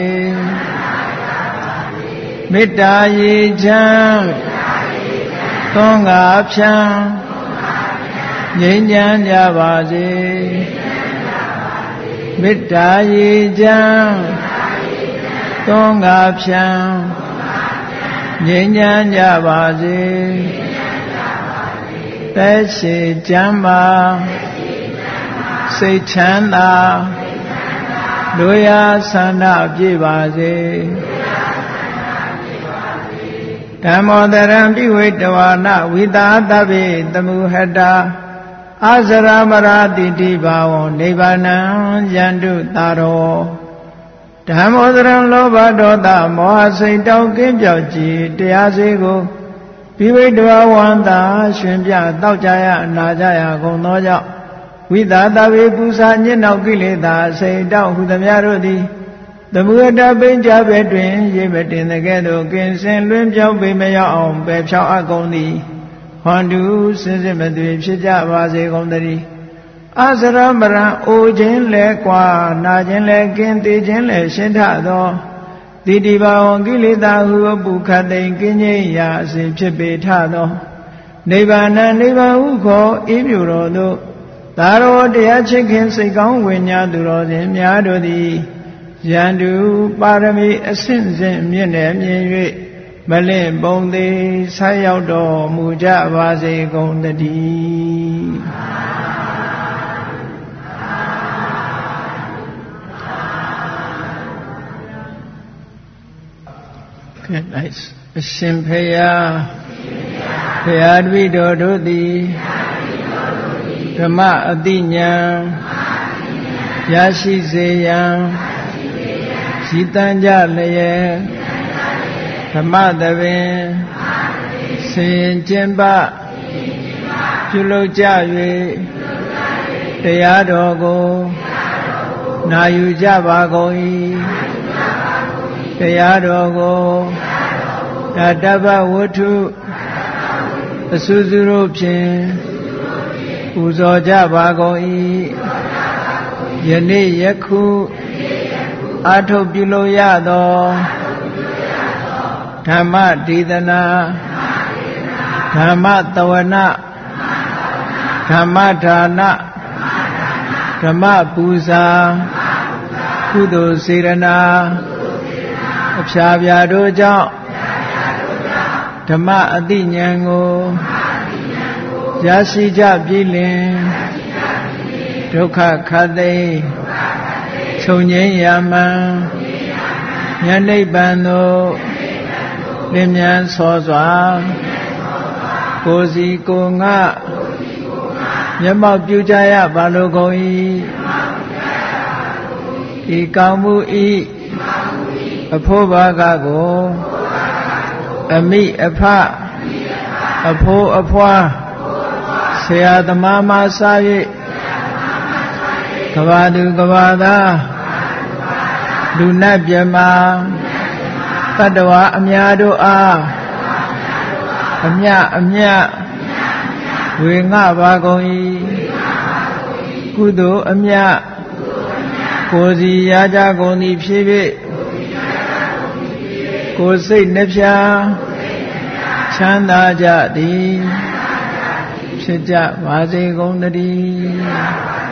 မေတ္တာရေချမ်းသွန်ကားဖြံငြိမ်းချမ်းကြပါစေမေတ္တာရေချမ်းသွန်ကားဖြံငြိမ်းချမ်းကြပါစေသက်ရှိချမ်းသာစိတ်ချမ်းသာလူရဆန္ဒပြည့်ပါစေဓမ္မောတရံပိဝိတဝါနဝိတာသဗ္ဗေတမုဟတာအာဇရမရာတိတိဘာဝနိဗ္ဗာနံယန္တုတာရောဓမ္မောတရံလောဘဒေါသမောဟစိတ်တောက်ကင်းပြောက်ကြည်တရားစေကိုပိဝိတဝါဝန္တာရှင်ပြတောက်ကြရအနာကြရကုန်သောကြောင့်ဝိသာတဝေပူဇာညစ်နောက်ကိလေသာစိတ်တောက်ဟုသမျှတို့သည်သမုဒ္ဒပိဉ္ကြပဲတွင်ရေမတင်တဲ့ကဲ့သို့ကင်းစင်လွင်ပြောင်းပေမရောက်အောင်ပယ်ဖြောင်းအပ်ကုန်သည်ဟွန်တုစင်စစ်မသွေဖြစ်ကြပါစေကုန်သတည်းအာဇရမရံအိုခြင်းလဲကွာနာခြင်းလဲကင်းသေးခြင်းလဲရှင်းထသောတိတိဘာဝကိလေသာဟုအပုခတ်သိင်ကင်းငြိမ်းရာအစဉ်ဖြစ်ပေထသောနိဗ္ဗာန်နိဗ္ဗာန်ဟုခေါ်ဤပြုတော်သို့သာရောတရားချစ်ခင်စိတ်ကောင်းဝိညာဉ်သူတော်စင်များတို့သည်ယန္တုပါရမီအဆင့်ဆင့်မြင့်နေမြင်၍မလင့်ပုံသေးဆက်ရောက်တော်မူကြပါစေကုန်သတည်းကဲ nice အရှင်ဖေယဖေယတပိတော်တို့သည်ဓမ္မအတိညာရရှိစေရန်ရည်တန်းကြလျက်ဓမ္မသဘင်ဆင်ကျင်ပပြုလုပ်ကြ၍တရားတော်ကိုနာယူကြပါကုန်၏တရားတော်ကိုတတ္တဝဝတ္ထုအစူးစူးတို့ဖြင့်ပူဇော်ကြပါကုန်၏ယနေ့ယခုအာထုပ်ပြုလို့ရသောဓမ္မဒေသနာဓမ္မတဝနာဓမ္မဒါနဓမ္မပူဇာကုသိုလ်စေရနာအဖြာဖြာတို့ကြောင့်ဓမ္မအသိဉာဏ်ကိုရရှိကြပြီလင်ဒုက္ခခတ်သိမ်းချုပ်ငြိမ်းရမှန်ဉာဏ်နိဗ္ဗာန်သို့လင်းမြန်ဆောစွာကိုယ်စီကိုယ်ငါမျက်မှောက်ပြုကြရပါလိုကုန်၏ဒီကောင်းမှုဤအဖို့ဘာကကိုအမိအဖအဖိုးအဖွားဆရာသမားမှစ၍ကဘာသူကဘာသားလူနတ်မြမတတ္တဝါအများတို့အားအမြအမြဝေငှပါကုန်၏ကုသိုလ်အမြကိုယ်စီရကြကုန်သည်ဖြစ်၍ကိုယ်စိတ်နှဖျားချမ်းသာကြသည်ဖြစ်ကြပါစေကုန်သတည်း